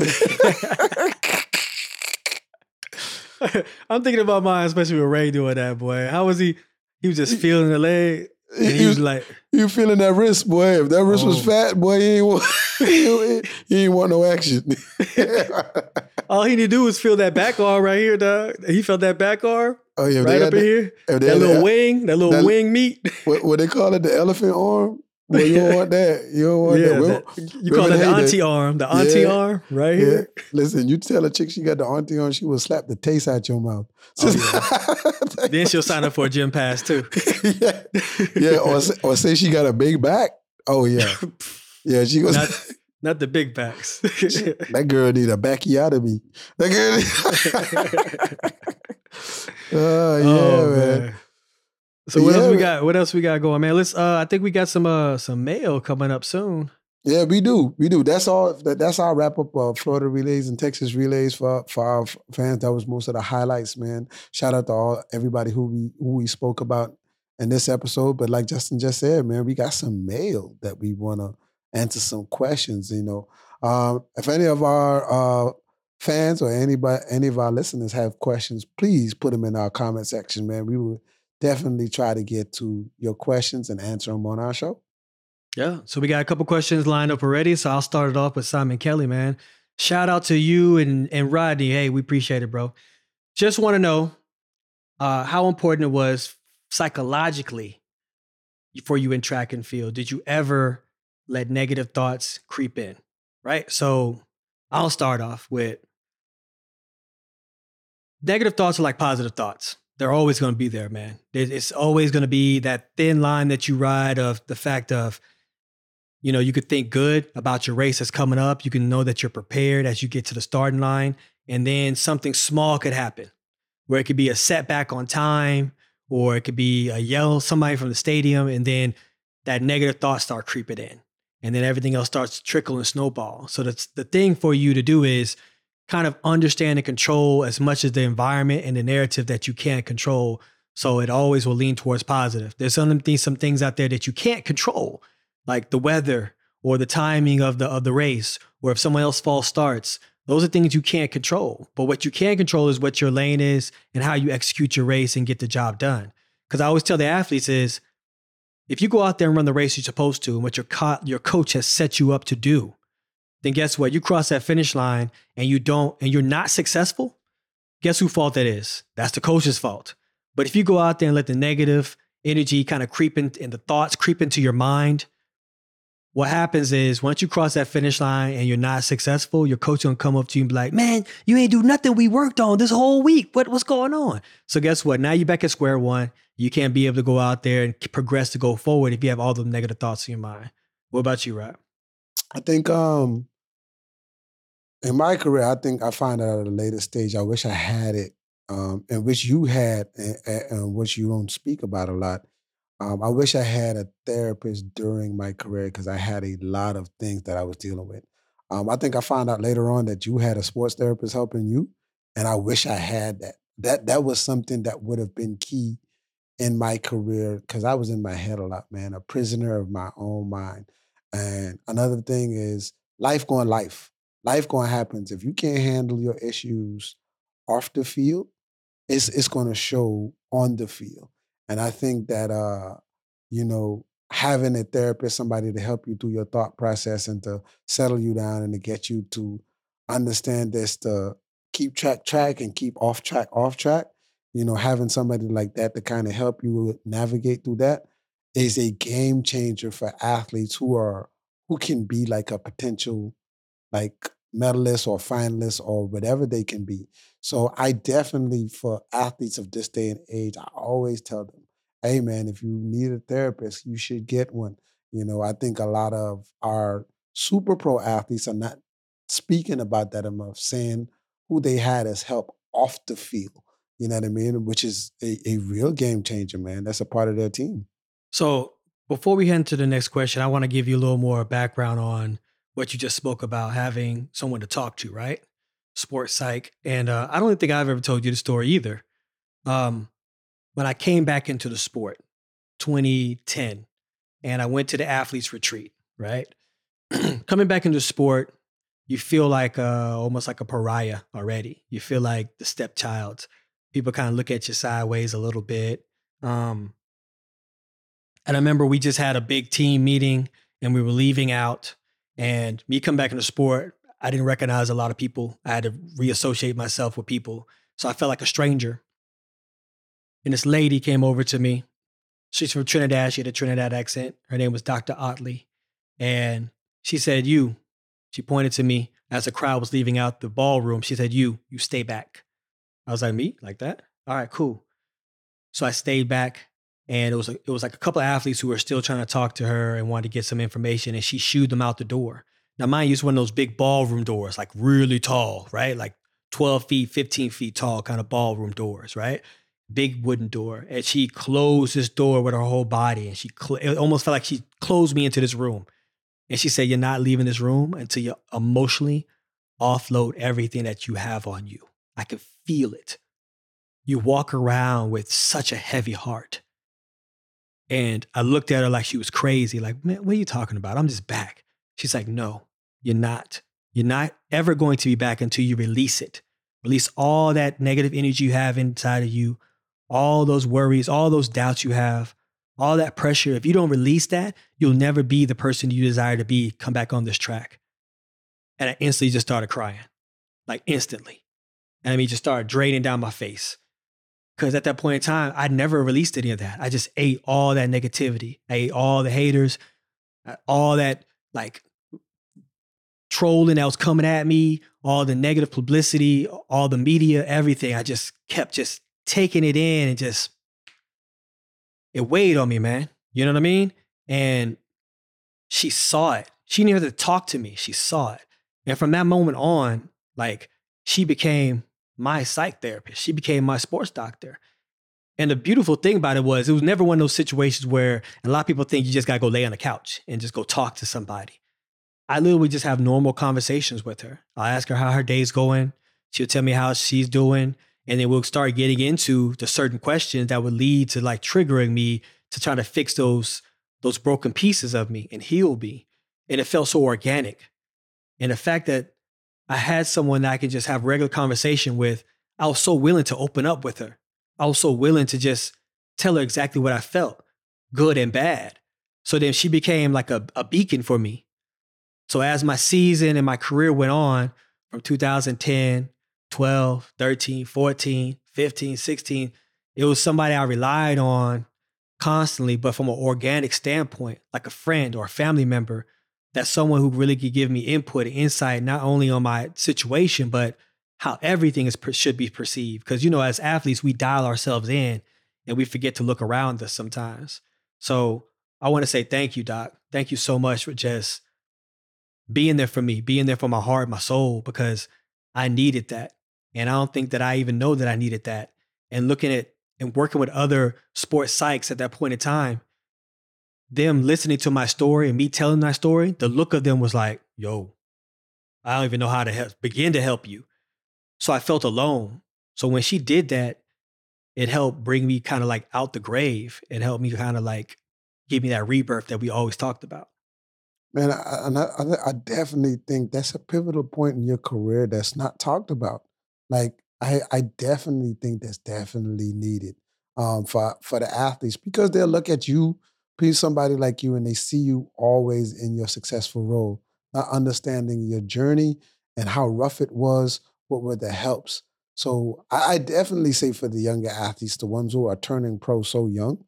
I'm thinking about mine, especially with Ray doing that, boy. How was he? He was just feeling the leg. And he, he was like, you feeling that wrist, boy. If that wrist oh. was fat, boy, he ain't want, he, he ain't want no action. All he need to do is feel that back arm right here, dog. He felt that back arm oh, yeah, right up in here. That little that, wing, that little that, wing meat. What, what they call it, the elephant arm? Well, you don't want that. You don't want yeah, that. that. You call it the auntie that. arm. The auntie yeah, arm, right yeah. here. Listen, you tell a chick she got the auntie arm, she will slap the taste out your mouth. Oh, yeah. Then she'll sign up for a gym pass too. yeah, yeah. Or, or say she got a big back. Oh yeah, yeah. She goes. Not, not the big backs. That girl need a backiotomy. That girl. Oh yeah, oh, man. man. So what yeah, else we got? What else we got going, man? Let's. Uh, I think we got some uh, some mail coming up soon. Yeah, we do. We do. That's all. That, that's our wrap up of Florida relays and Texas relays for for our fans. That was most of the highlights, man. Shout out to all everybody who we who we spoke about in this episode. But like Justin just said, man, we got some mail that we want to answer some questions. You know, um, if any of our uh, fans or anybody, any of our listeners have questions, please put them in our comment section, man. We will definitely try to get to your questions and answer them on our show. Yeah. So we got a couple questions lined up already. So I'll start it off with Simon Kelly, man. Shout out to you and, and Rodney. Hey, we appreciate it, bro. Just want to know uh, how important it was psychologically for you in track and field. Did you ever let negative thoughts creep in? Right. So I'll start off with negative thoughts are like positive thoughts. They're always going to be there, man. It's always going to be that thin line that you ride of the fact of, you know, you could think good about your race that's coming up. You can know that you're prepared as you get to the starting line. And then something small could happen where it could be a setback on time, or it could be a yell, somebody from the stadium. And then that negative thoughts start creeping in. And then everything else starts to trickle and snowball. So that's the thing for you to do is kind of understand and control as much as the environment and the narrative that you can't control. So it always will lean towards positive. There's some things, some things out there that you can't control, like the weather or the timing of the of the race, or if someone else false starts. Those are things you can't control. But what you can control is what your lane is and how you execute your race and get the job done. Because I always tell the athletes is, if you go out there and run the race you're supposed to and what your co- your coach has set you up to do, then guess what? You cross that finish line and you don't, and you're not successful. Guess whose fault that is? That's the coach's fault. But if you go out there and let the negative energy kind of creep in, and the thoughts creep into your mind, what happens is once you cross that finish line and you're not successful, your coach gonna come up to you and be like, man, you ain't do nothing we worked on this whole week. What, what's going on? So guess what? Now you're back at square one. You can't be able to go out there and progress to go forward if you have all the negative thoughts in your mind. What about you, Rob? I think um, in my career, I think I find out at a later stage, I wish I had it, um, and which you had, and, and which you don't speak about a lot. Um, I wish I had a therapist during my career because I had a lot of things that I was dealing with. Um, I think I found out later on that you had a sports therapist helping you, and I wish I had that. That that was something that would have been key in my career because I was in my head a lot, man, a prisoner of my own mind. And another thing is life going life. life going to happen. If you can't handle your issues off the field, it's it's going to show on the field. And I think that, uh, you know, having a therapist, somebody to help you through your thought process and to settle you down and to get you to understand this, to keep track track and keep off track off track, you know, having somebody like that to kind of help you navigate through that is a game changer for athletes who are who can be like a potential like medalist or finalist or whatever they can be. So I definitely, for athletes of this day and age, I always tell them, hey man, if you need a therapist, you should get one. You know, I think a lot of our super pro athletes are not speaking about that enough, saying who they had as help off the field. You know what I mean? Which is a, a real game changer, man. That's a part of their team. So before we head into the next question, I want to give you a little more background on what you just spoke about, having someone to talk to, right? Sports psych. And uh, I don't think I've ever told you the story either. Um, when I came back into the sport, twenty ten, and I went to the athletes retreat, right? Coming back into sport, you feel like uh, almost like a pariah already. You feel like the stepchild. People kind of look at you sideways a little bit. Um, and I remember we just had a big team meeting and we were leaving out. And me coming back into sport, I didn't recognize a lot of people. I had to reassociate myself with people. So I felt like a stranger. And this lady came over to me. She's from Trinidad. She had a Trinidad accent. Her name was Doctor Otley. And she said, you, she pointed to me as the crowd was leaving out the ballroom. She said, you, you stay back. I was like, me? Like that? All right, cool. So I stayed back. And it was, it was like a couple of athletes who were still trying to talk to her and wanted to get some information. And she shooed them out the door. Now, mind you, it's one of those big ballroom doors, like really tall, right? Like twelve feet, fifteen feet tall kind of ballroom doors, right? Big wooden door. And she closed this door with her whole body. And she cl- it almost felt like she closed me into this room. And she said, you're not leaving this room until you emotionally offload everything that you have on you. I can feel it. You walk around with such a heavy heart. And I looked at her like she was crazy. Like, man, what are you talking about? I'm just back. She's like, no, you're not. You're not ever going to be back until you release it. Release all that negative energy you have inside of you, all those worries, all those doubts you have, all that pressure. If you don't release that, you'll never be the person you desire to be. Come back on this track. And I instantly just started crying, like instantly. And I mean, just started draining down my face. Because at that point in time, I never released any of that. I just ate all that negativity. I ate all the haters, all that like trolling that was coming at me, all the negative publicity, all the media, everything. I just kept just taking it in and just, it weighed on me, man. You know what I mean? And she saw it. She didn't even have to talk to me. She saw it. And from that moment on, like she became my psych therapist. She became my sports doctor. And the beautiful thing about it was, it was never one of those situations where a lot of people think you just got to go lay on the couch and just go talk to somebody. I literally just have normal conversations with her. I'll ask her how her day's going. She'll tell me how she's doing. And then we'll start getting into the certain questions that would lead to like triggering me to try to fix those, those broken pieces of me and heal me. And it felt so organic. And the fact that I had someone that I could just have regular conversation with, I was so willing to open up with her. I was so willing to just tell her exactly what I felt, good and bad. So then she became like a, a beacon for me. So as my season and my career went on from two thousand ten, twelve, thirteen, fourteen, fifteen, sixteen, it was somebody I relied on constantly, but from an organic standpoint, like a friend or a family member. That's someone who really could give me input and insight, not only on my situation, but how everything is should be perceived. Because, you know, as athletes, we dial ourselves in and we forget to look around us sometimes. So I want to say thank you, Doc. Thank you so much for just being there for me, being there for my heart, my soul, because I needed that. And I don't think that I even know that I needed that. And looking at and working with other sports psychs at that point in time, them listening to my story and me telling my story, the look of them was like, yo, I don't even know how to help, begin to help you. So I felt alone. So when she did that, it helped bring me kind of like out the grave and helped me kind of like give me that rebirth that we always talked about. Man, I, and I, I I definitely think that's a pivotal point in your career that's not talked about. Like, I, I definitely think that's definitely needed um, for for the athletes because they'll look at you, be somebody like you, and they see you always in your successful role, not understanding your journey and how rough it was. What were the helps? So I, I definitely say for the younger athletes, the ones who are turning pro so young,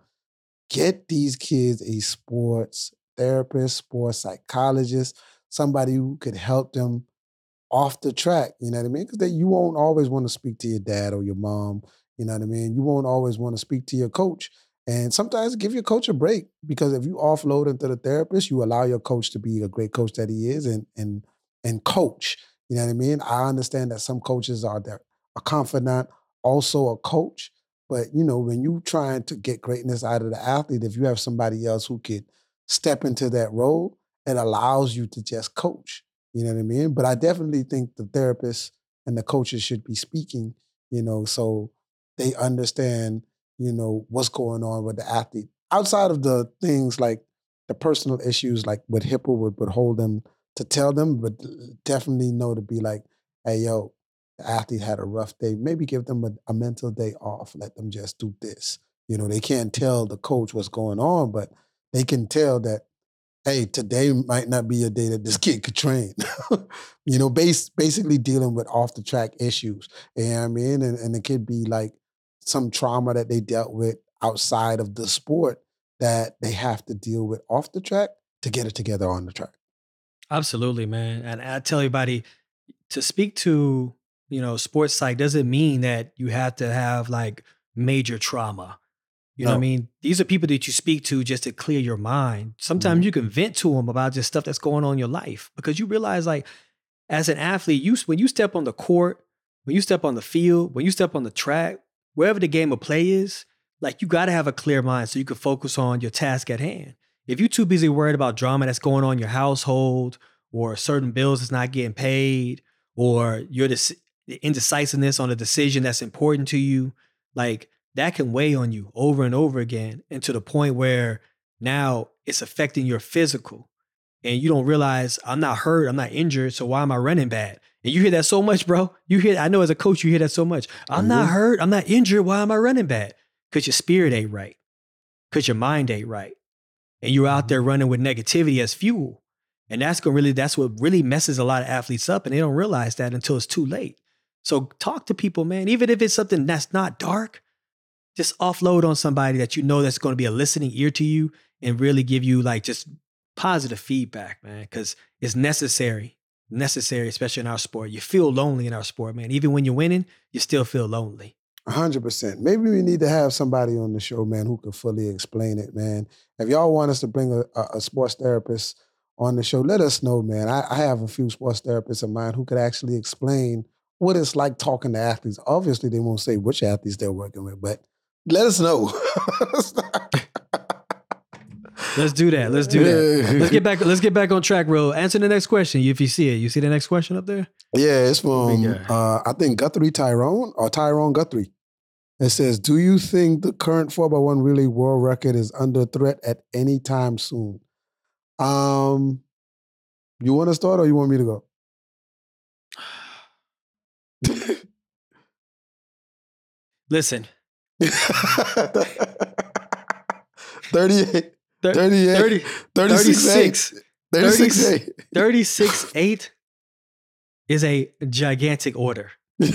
get these kids a sports therapist, sports psychologist, somebody who could help them off the track. You know what I mean? Because you won't always want to speak to your dad or your mom. You know what I mean? You won't always want to speak to your coach. And sometimes give your coach a break because if you offload into the therapist, you allow your coach to be a great coach that he is and and and coach. You know what I mean? I understand that some coaches are there, a confidant, also a coach. But you know, when you trying to get greatness out of the athlete, if you have somebody else who could step into that role, it allows you to just coach. You know what I mean? But I definitely think the therapists and the coaches should be speaking, you know, so they understand, you know, what's going on with the athlete. Outside of the things like the personal issues, like what HIPAA would, would hold them to tell them, but definitely know to be like, hey, yo, the athlete had a rough day. Maybe give them a, a mental day off. Let them just do this. You know, they can't tell the coach what's going on, but they can tell that, hey, today might not be a day that this kid could train. you know, base, basically dealing with off-the-track issues. You know what I mean? And, and it could be like some trauma that they dealt with outside of the sport that they have to deal with off the track to get it together on the track. Absolutely, man. And I tell everybody, to speak to, you know, sports psych doesn't mean that you have to have like major trauma. You know No. what I mean? These are people that you speak to just to clear your mind. Sometimes Mhm. you can vent to them about just stuff that's going on in your life because you realize, like, as an athlete, you when you step on the court, when you step on the field, when you step on the track, wherever the game of play is, like, you got to have a clear mind so you can focus on your task at hand. If you're too busy worried about drama that's going on in your household or certain bills that's not getting paid or your dec- indecisiveness on a decision that's important to you, like, that can weigh on you over and over again and to the point where now it's affecting your physical and you don't realize I'm not hurt, I'm not injured, so why am I running bad? And you hear that so much, bro. You hear, I know as a coach, you hear that so much. I'm not Mhm. hurt, I'm not injured, why am I running bad? Because your spirit ain't right, because your mind ain't right. And you're out there running with negativity as fuel. And that's going really, that's what really messes a lot of athletes up. And they don't realize that until it's too late. So talk to people, man. Even if it's something that's not dark, just offload on somebody that you know that's going to be a listening ear to you and really give you like just positive feedback, man, because it's necessary, necessary, especially in our sport. You feel lonely in our sport, man. Even when you're winning, you still feel lonely. A hundred percent. Maybe we need to have somebody on the show, man, who can fully explain it, man. If y'all want us to bring a, a, a sports therapist on the show, let us know, man. I, I have a few sports therapists of mine who could actually explain what it's like talking to athletes. Obviously, they won't say which athletes they're working with, but let us know. Let's do that. Let's do that. Let's get back. Let's get back on track, bro. Answer the next question if you see it. You see the next question up there? Yeah, it's from, got? uh, I think, Guthrie Tyrone or Tyrone Guthrie. It says, do you think the current four by one relay world record is under threat at any time soon? Um, you want to start or you want me to go? Listen. thirty-eight. Thir- thirty-eight. thirty, thirty-six. thirty-six. eight. thirty-six eight is a gigantic order.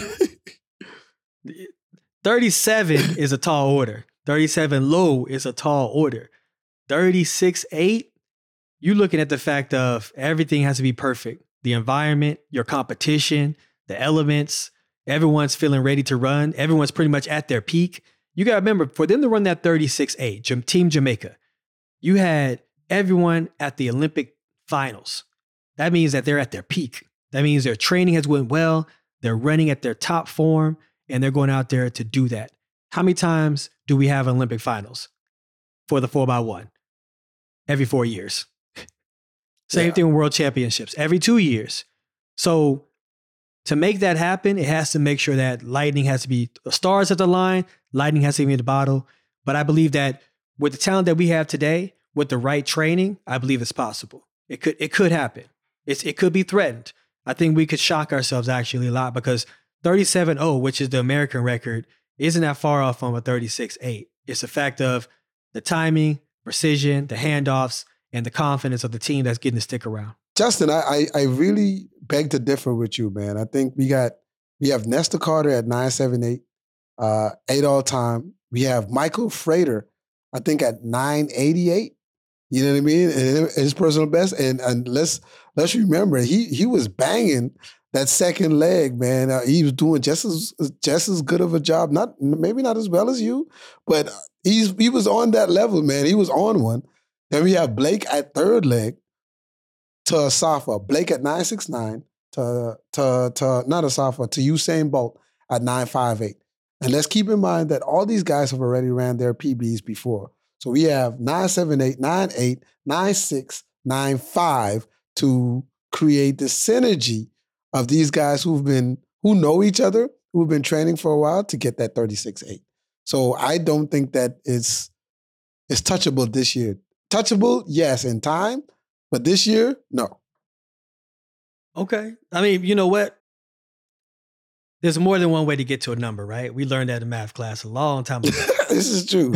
thirty-seven is a tall order. thirty-seven low is a tall order. thirty-six eight, you're looking at the fact of everything has to be perfect. The environment, your competition, the elements, everyone's feeling ready to run. Everyone's pretty much at their peak. You got to remember, for them to run that thirty-six eight, Team Jamaica, you had everyone at the Olympic finals. That means that they're at their peak. That means their training has went well. They're running at their top form, and they're going out there to do that. How many times do we have Olympic finals for the four by one? Every four years. Same Yeah. thing with World Championships, every two years. So to make that happen, it has to make sure that lightning has to be stars at the line, lightning has to be in the bottle. But I believe that with the talent that we have today, with the right training, I believe it's possible. It could it could happen. It's it could be threatened. I think we could shock ourselves actually a lot because thirty-seven oh, which is the American record, isn't that far off from a thirty-six eight. It's a fact of the timing, precision, the handoffs, and the confidence of the team that's getting to stick around. Justin, I, I I really beg to differ with you, man. I think we got we have Nestor Carter at nine seven eight, uh, eight all time. We have Michael Frater, I think at nine eighty-eight. You know what I mean? And his personal best. And and let's let's remember he he was banging that second leg, man. Uh, he was doing just as just as good of a job. Not maybe not as well as you, but he's he was on that level, man. He was on one. Then we have Blake at third leg to Asafa. Blake at nine six nine to to to not Asafa to Usain Bolt at nine five eight. And let's keep in mind that all these guys have already ran their P Bs before. So we have nine seven eight, nine eight, nine six, nine five to create the synergy of these guys who've been, who know each other, who've been training for a while to get that thirty-six eight. So I don't think that it's, it's touchable this year. Touchable, yes, in time, but this year, no. Okay. I mean, you know what? There's more than one way to get to a number, right? We learned that in math class a long time ago. This is true.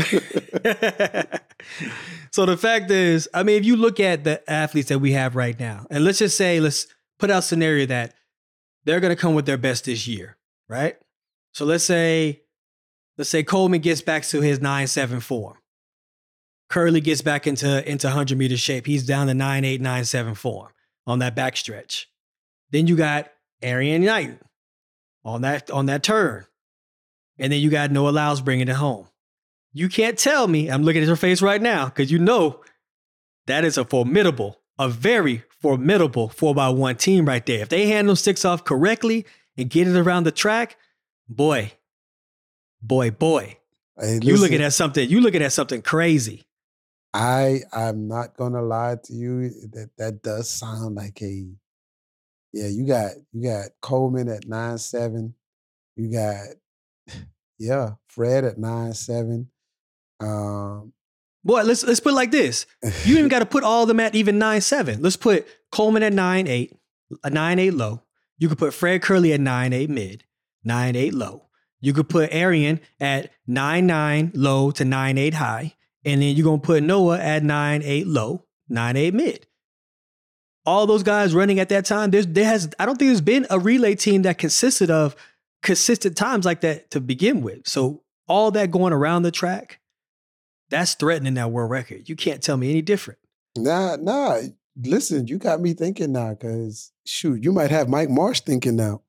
So the fact is, I mean, if you look at the athletes that we have right now, and let's just say, let's put out a scenario that they're going to come with their best this year, right? So let's say, let's say Coleman gets back to his nine seven form. Curley gets back into, into one hundred meter shape. He's down to nine eight, nine seven form on that backstretch. Then you got Arian Knight on that, on that turn. And then you got Noah Lyles bringing it home. You can't tell me, I'm looking at your face right now, because you know that is a formidable, a very formidable four by one team right there. If they hand those sticks off correctly and get it around the track, boy, boy, boy, Hey, you listen, looking at something, you looking at something crazy. I, I'm not going to lie to you. That that does sound like a, yeah, you got, you got Coleman at nine seven. You got, yeah, Fred at nine seven. Um, Boy, let's let's put it like this. You even got to put all of them at even nine seven. Let's put Coleman at nine eight, a nine eight low. You could put Fred Curley at nine eight mid, nine eight low. You could put Arian at nine nine low to nine eight high. And then you're going to put Noah at nine eight low, nine eight mid. All those guys running at that time, there's, there has, I don't think there's been a relay team that consisted of consistent times like that to begin with. So all that going around the track, that's threatening that world record. You can't tell me any different. Nah, nah. Listen, you got me thinking now, because shoot, you might have Mike Marsh thinking now.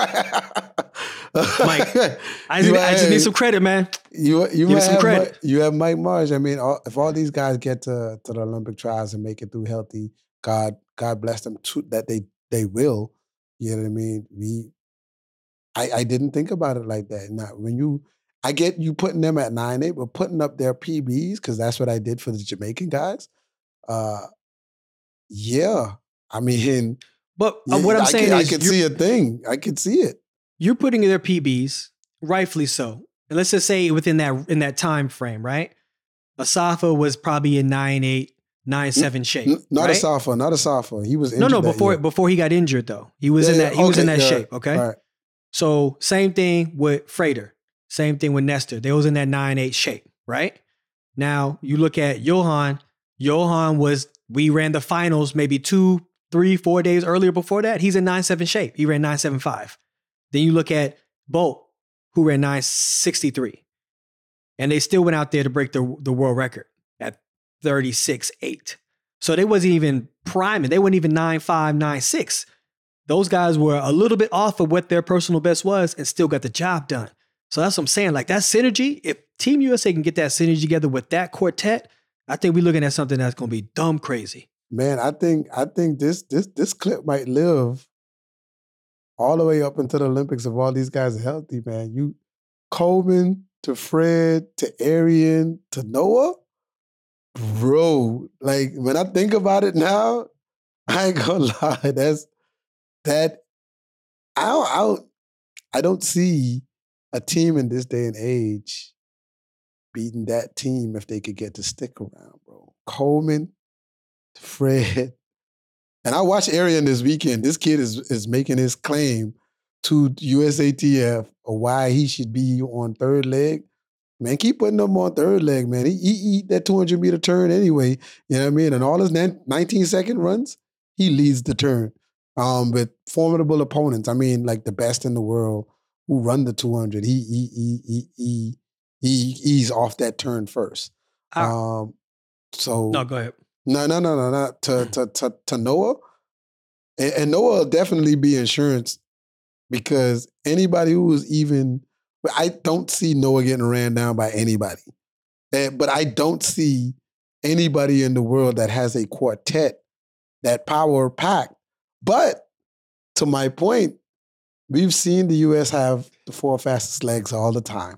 Mike, I just, I just need some credit, man. You you Give might some have credit. Mike, you have Mike Marsh. I mean, all, if all these guys get to, to the Olympic trials and make it through healthy, God God bless them too, that they they will. You know what I mean? We, I I didn't think about it like that. Now when you, I get you putting them at nine eight, but putting up their P Bs, because that's what I did for the Jamaican guys. Uh, yeah, I mean, But uh, what I'm I saying can, is I can you're- see a thing. I can see it. you're putting their P Bs, rightfully so. And let's just say within that in that time frame, right? Asafa was probably in nine eight, nine seven shape. N- not right? a Safa, not a Safa. He was No, injured no, that before year. before he got injured though. He was Yeah, in yeah, that he was in okay, that yeah, shape, okay? all right. So same thing with Frater. Same thing with Nestor. They was in that nine eight shape, right? Now you look at Johan. Johan was, we ran the finals maybe two, three, four days earlier before that. He's in nine seven shape. He ran nine seven five. Then you look at Bolt, who ran nine sixty-three. And they still went out there to break the, the world record at thirty-six eight. So they wasn't even priming. They weren't even nine five, nine six. Those guys were a little bit off of what their personal best was and still got the job done. So that's what I'm saying. Like that synergy, if Team U S A can get that synergy together with that quartet, I think we're looking at something that's going to be dumb crazy. Man, I think I think this this this clip might live all the way up into the Olympics if all these guys are healthy, man. You Coleman to Fred to Arian to Noah, bro. Like when I think about it now, I ain't gonna lie. That's that. I don't, I don't. I don't see a team in this day and age beating that team if they could get to stick around, bro. Coleman, Fred, And I watched Arian this weekend. This kid is is making his claim to U S A T F of why he should be on third leg. Man, keep putting him on third leg, man. He, he eat that two hundred meter turn anyway. You know what I mean? And all his nineteen second runs, he leads the turn um, with formidable opponents. I mean, like the best in the world who run the two hundred. He he he he he, he he's off that turn first. Um, so no, go ahead. No, no, no, no, no. To to to, to Noah, and, and Noah will definitely be insurance because anybody who was even, I don't see Noah getting ran down by anybody, and, but I don't see anybody in the world that has a quartet that power packed. But to my point, we've seen the U S have the four fastest legs all the time,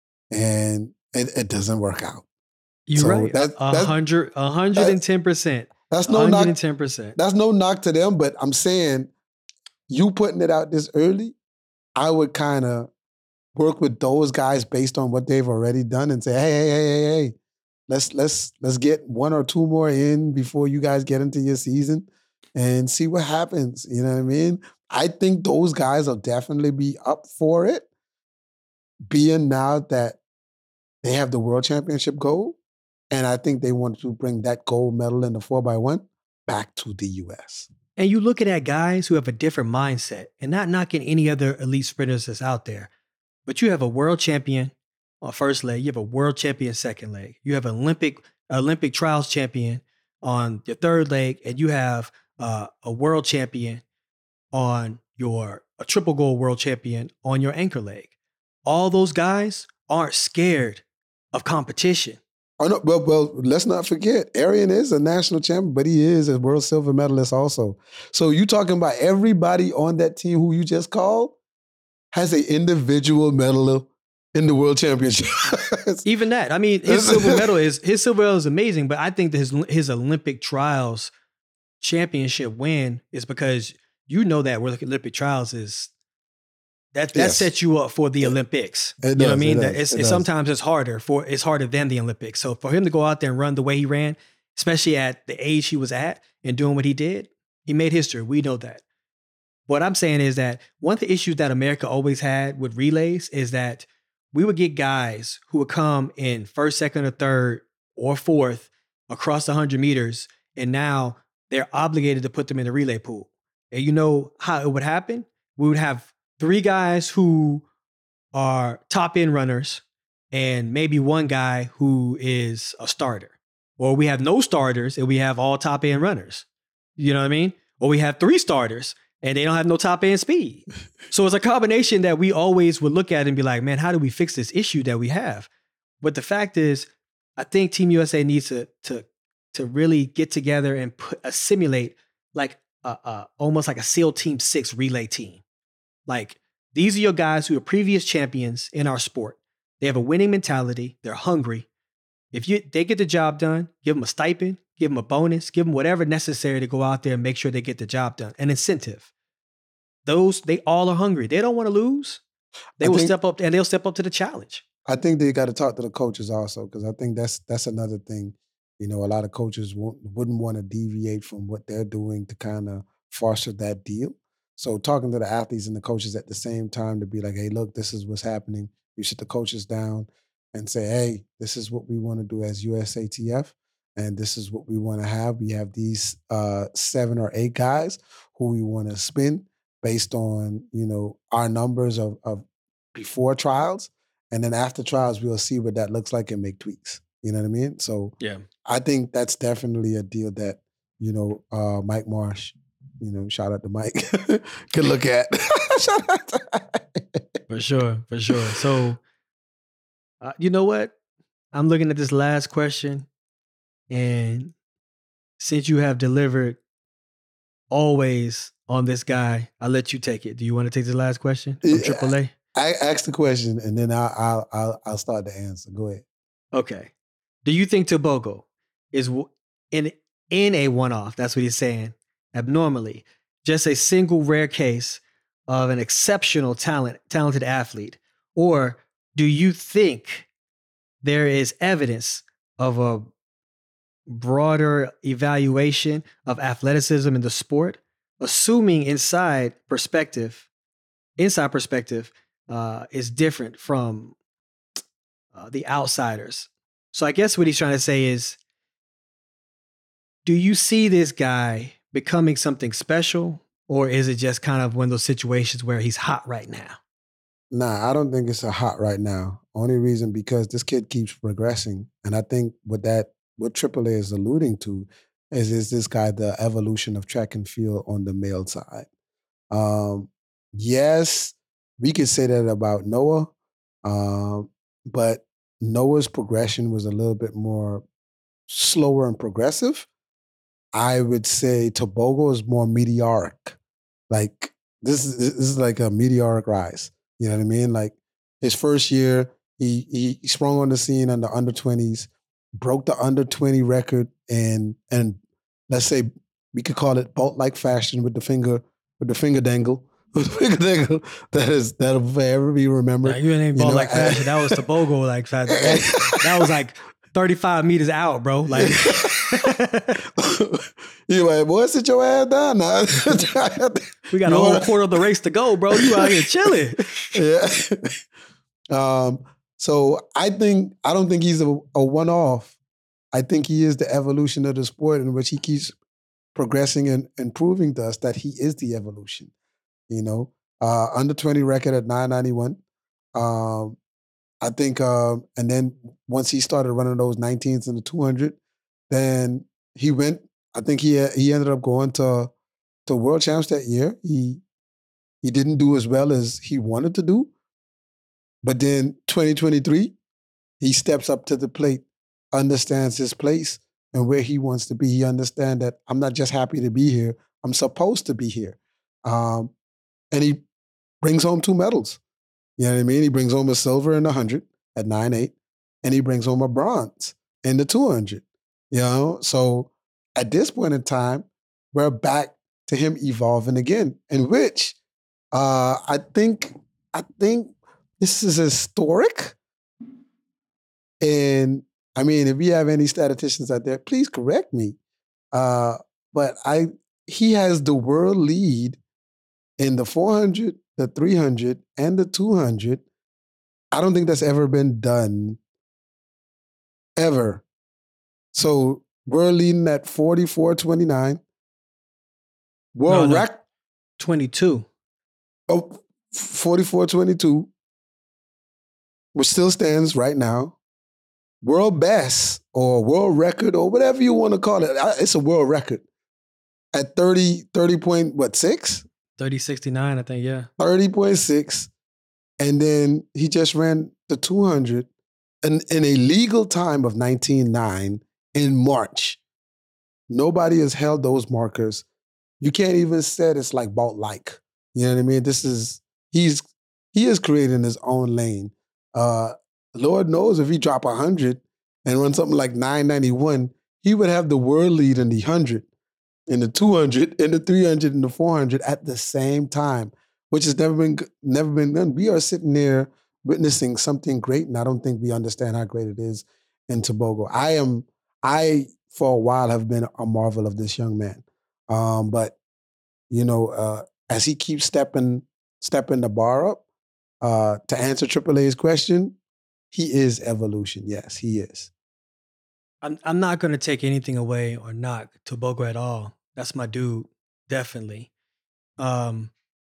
and it, it doesn't work out. You're so right. That, a hundred, a hundred and ten percent. That's no one hundred knock. ten percent. That's no knock to them, but I'm saying you putting it out this early, I would kind of work with those guys based on what they've already done and say, hey, hey, hey, hey, hey, let's let's let's get one or two more in before you guys get into your season and see what happens. You know what I mean? I think those guys will definitely be up for it, being now that they have the world championship gold. And I think they want to bring that gold medal in the four by one back to the U S. And you look at guys who have a different mindset, and not knocking any other elite sprinters that's out there, but you have a world champion on first leg, you have a world champion second leg, you have an Olympic Olympic trials champion on your third leg, and you have uh, a world champion on your a triple gold world champion on your anchor leg. All those guys aren't scared of competition. Oh no, well, well, let's not forget, Arian is a national champion, but he is a world silver medalist also. So you talking about everybody on that team who you just called has an individual medal in the world championship. Even that, I mean, his silver medal is his silver medal is amazing, but I think that his his Olympic trials championship win is because you know that World Olympic trials is. That that yes. sets you up for the Olympics. It you does, know what I mean? It that does, it's, it it's sometimes it's harder for it's harder than the Olympics. So for him to go out there and run the way he ran, especially at the age he was at and doing what he did, he made history. We know that. What I'm saying is that one of the issues that America always had with relays is that we would get guys who would come in first, second, or third, or fourth across the one hundred meters, and now they're obligated to put them in the relay pool. And you know how it would happen? We would have three guys who are top end runners and maybe one guy who is a starter. Or we have no starters and we have all top end runners. You know what I mean? Or we have three starters and they don't have no top end speed. So it's a combination that we always would look at and be like, man, how do we fix this issue that we have? But the fact is, I think Team U S A needs to, to, to really get together and put, assimilate like a, a, almost like a SEAL Team Six relay team. Like, these are your guys who are previous champions in our sport. They have a winning mentality. They're hungry. If you they get the job done, give them a stipend, give them a bonus, give them whatever necessary to go out there and make sure they get the job done. An incentive. Those, they all are hungry. They don't want to lose. They I will think, step up and they'll step up to the challenge. I think they got to talk to the coaches also, because I think that's that's another thing. You know, a lot of coaches won't, wouldn't want to deviate from what they're doing to kind of foster that deal. So talking to the athletes and the coaches at the same time to be like, hey, look, this is what's happening. You sit the coaches down and say, hey, this is what we want to do as U S A T F, and this is what we want to have. We have these uh, seven or eight guys who we want to spin based on, you know, our numbers of, of before trials. And then after trials, we'll see what that looks like and make tweaks. You know what I mean? So yeah, I think that's definitely a deal that, you know, uh, Mike Marsh, you know, shout out to Mike, could look at. Shout out to For sure, for sure. So, uh, you know what? I'm looking at this last question, and since you have delivered always on this guy, I'll let you take it. Do you want to take the last question from Yeah, Triple A? I ask the question, and then I'll, I'll I'll I'll start the answer. Go ahead. Okay. Do you think Tebogo is in in a one-off? That's what he's saying. Abnormally, just a single rare case of an exceptional talent, talented athlete? Or do you think there is evidence of a broader evaluation of athleticism in the sport, assuming inside perspective, inside perspective uh, is different from uh, the outsiders. So I guess what he's trying to say is, do you see this guy becoming something special, or is it just kind of one of those situations where he's hot right now? Nah, I don't think it's a hot right now. Only reason because this kid keeps progressing. And I think what that, what triple A is alluding to is, is this guy the evolution of track and field on the male side. Um, yes, we could say that about Noah, um, but Noah's progression was a little bit more slower and progressive. I would say Tebogo is more meteoric. Like, this is, this is like a meteoric rise. You know what I mean? Like, his first year, he he sprung on the scene on the under twenties, broke the under twenty record, and and let's say we could call it bolt-like fashion with the finger with the finger dangle, with the finger dangle. That is that'll forever be remembered. Nah, you ain't bolt-like fashion. That was Tebogo like fashion. That, that was like thirty-five meters out, bro. Like. You like, boy, sit your ass down now. We got a whole quarter of the race to go, bro. You out here chilling. Yeah. Um, so I think, I don't think he's a, a one-off. I think he is the evolution of the sport in which he keeps progressing and, and proving to us that he is the evolution. You know, uh, under twenty record at nine ninety-one. Um, I think, um, and then once he started running those nineteens in the two hundred, then he went, I think he he ended up going to, to World Champs that year. He he didn't do as well as he wanted to do. But then twenty twenty-three, he steps up to the plate, understands his place and where he wants to be. He understands that I'm not just happy to be here, I'm supposed to be here. Um, and he brings home two medals. You know what I mean? He brings home a silver in the one hundred at nine eight, and he brings home a bronze in the two hundred. You know, so at this point in time, we're back to him evolving again, in which uh, I think I think this is historic. And I mean, if you have any statisticians out there, please correct me. Uh, but I he has the world lead in the four hundred, the three hundred, and the two hundred. I don't think that's ever been done, ever. So we're leading at forty-four twenty-nine. World no, no. rec- twenty-two. Oh, forty-four twenty-two, which still stands right now. World best or world record or whatever you want to call it. It's a world record at thirty, thirty point, what, six? thirty sixty-nine, I think, yeah. thirty point six. And then he just ran the two hundred in, in a legal time of nineteen nine in March. Nobody has held those markers. You can't even say it's like Bolt-like. You know what I mean? This is, he's, he is creating his own lane. Uh, Lord knows if he drop one hundred and run something like nine ninety-one, he would have the world lead in the one hundred, in the two hundred, in the three hundred, and the four hundred at the same time, which has never been never been done. We are sitting there witnessing something great, and I don't think we understand how great it is in Tebogo. I am, I, for a while, have been a marvel of this young man. Um, but, you know, uh, as he keeps stepping, stepping the bar up, uh, to answer Triple A's question, he is evolution. Yes, he is. I'm I'm not going to take anything away or knock Tebogo at all. That's my dude, definitely. Um,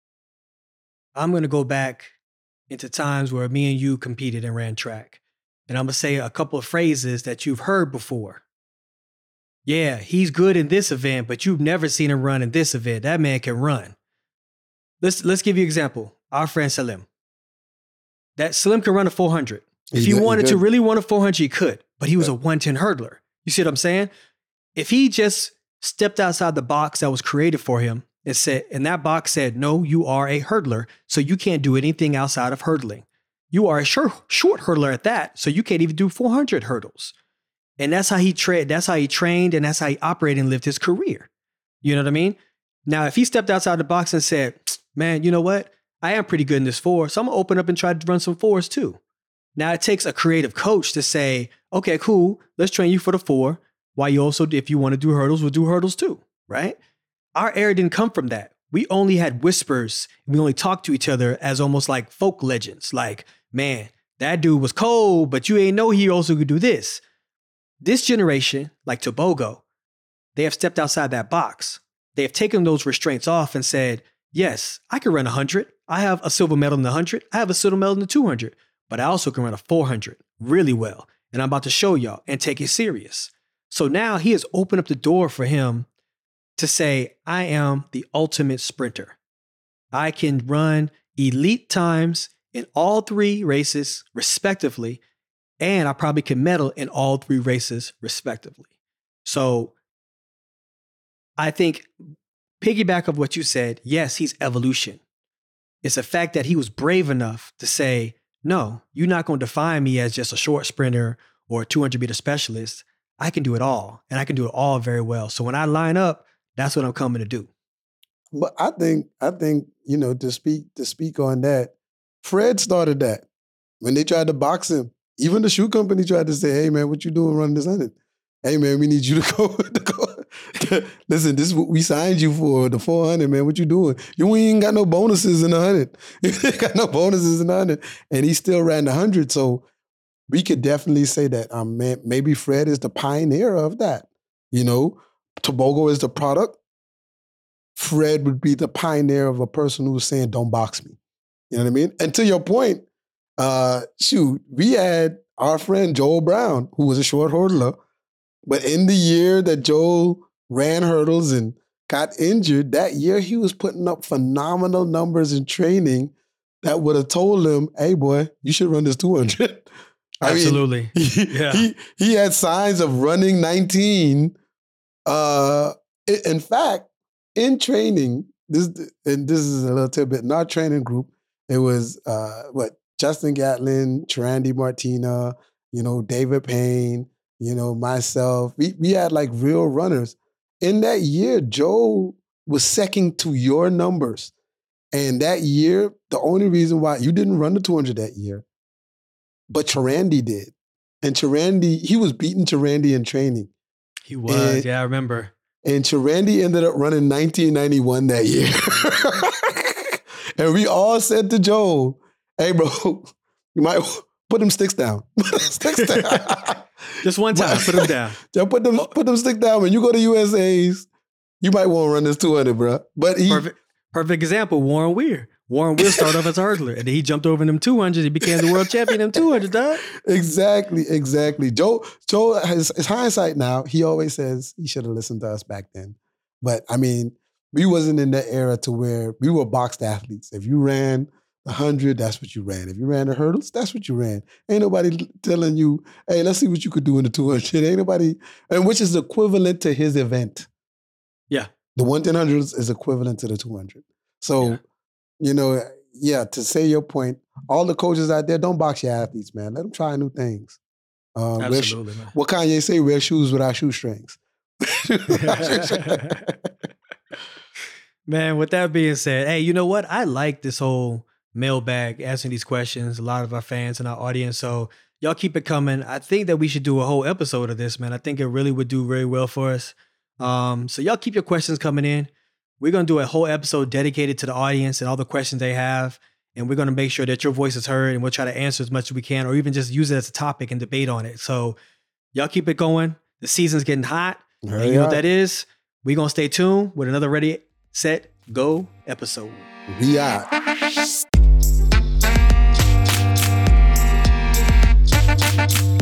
I'm going to go back into times where me and you competed and ran track. And I'm going to say a couple of phrases that you've heard before. Yeah, he's good in this event, but you've never seen him run in this event. That man can run. Let's let's give you an example. Our friend Salim. That Salim can run a four hundred. If he, he wanted he to really run a four hundred, he could, but he was a one ten hurdler. You see what I'm saying? If he just stepped outside the box that was created for him and said, and that box said, no, you are a hurdler, so you can't do anything outside of hurdling. You are a short, short hurdler at that, so you can't even do four hundred hurdles. And that's how he trained, that's how he trained, and that's how he operated and lived his career. You know what I mean? Now, if he stepped outside the box and said, man, you know what? I am pretty good in this four, so I'm gonna open up and try to run some fours too. Now it takes a creative coach to say, okay, cool, let's train you for the four. why you also, if you want to do hurdles, we'll do hurdles too, right? Our era didn't come from that. We only had whispers. We only talked to each other as almost like folk legends. Like, man, that dude was cold, but you ain't know he also could do this. This generation, like Tobogo, they have stepped outside that box. They have taken those restraints off and said, yes, I can run one hundred. I have a silver medal in the one hundred. I have a silver medal in the two hundred, but I also can run a four hundred really well. And I'm about to show y'all and take it serious. So now he has opened up the door for him to say, I am the ultimate sprinter. I can run elite times in all three races respectively, and I probably can medal in all three races respectively. So I think, piggyback of what you said, yes, he's evolution. It's the fact that he was brave enough to say, no, you're not going to define me as just a short sprinter or a two hundred meter specialist. I can do it all, and I can do it all very well. So when I line up, that's what I'm coming to do. But I think, I think, you know, to speak to speak on that, Fred started that. When they tried to box him, even the shoe company tried to say, hey, man, what you doing running this hundred? Hey, man, we need you to go. To go. Listen, this is what we signed you for, the four hundred, man. What you doing? You ain't got no bonuses in the one hundred. You ain't got no bonuses in the one hundred. And he still ran the one hundred. So we could definitely say that um, man, maybe Fred is the pioneer of that. You know, Tobogo is the product. Fred would be the pioneer of a person who's saying, don't box me. You know what I mean? And to your point, uh, shoot, we had our friend Joel Brown, who was a short hurdler, but in the year that Joel ran hurdles and got injured, that year he was putting up phenomenal numbers in training that would have told him, hey, boy, you should run this two hundred. I Absolutely. mean, he, yeah. he, he had signs of running nineteen. Uh, in fact, in training, this and this is a little tidbit, in our training group, it was, uh, what, Justin Gatlin, Charandi Martina, you know, David Payne, you know, myself. We we had like real runners. In that year, Joe was second to your numbers. And that year, the only reason why you didn't run the two hundred that year, but Charandi did. And Charandi, he was beating Charandi in training. He was, and, yeah, I remember. And Charandi ended up running nineteen ninety-one that year. And we all said to Joe, hey, bro, you might put them sticks down. Put them sticks down. Just one time, put them down. Just put them, put them sticks down. When you go to U S A's, you might want to run this two hundred, bro. But he, perfect, perfect example, Warren Weir. Warren Weir started off as a hurdler, and then he jumped over in them two hundred. He became the world champion in them two hundred, dog. Exactly, exactly. Joe, Joe has his hindsight now. He always says he should have listened to us back then. But I mean, we wasn't in that era to where we were boxed athletes. If you ran the one hundred, that's what you ran. If you ran the hurdles, that's what you ran. Ain't nobody telling you, hey, let's see what you could do in the two hundred. Ain't nobody, and which is equivalent to his event. Yeah. The one ten hundreds is equivalent to the two hundred. So, yeah. you know, yeah, to say your point, all the coaches out there, don't box your athletes, man. Let them try new things. Uh, Absolutely, wear, man. What Kanye say, wear shoes without shoestrings. Man, with that being said, hey, you know what? I like this whole mailbag, answering these questions, a lot of our fans and our audience. So y'all keep it coming. I think that we should do a whole episode of this, man. I think it really would do very well for us. Um, so y'all keep your questions coming in. We're going to do a whole episode dedicated to the audience and all the questions they have. And we're going to make sure that your voice is heard, and we'll try to answer as much as we can, or even just use it as a topic and debate on it. So y'all keep it going. The season's getting hot. And you know what that is? We're going to stay tuned with another Ready, Set, Go episode. We out.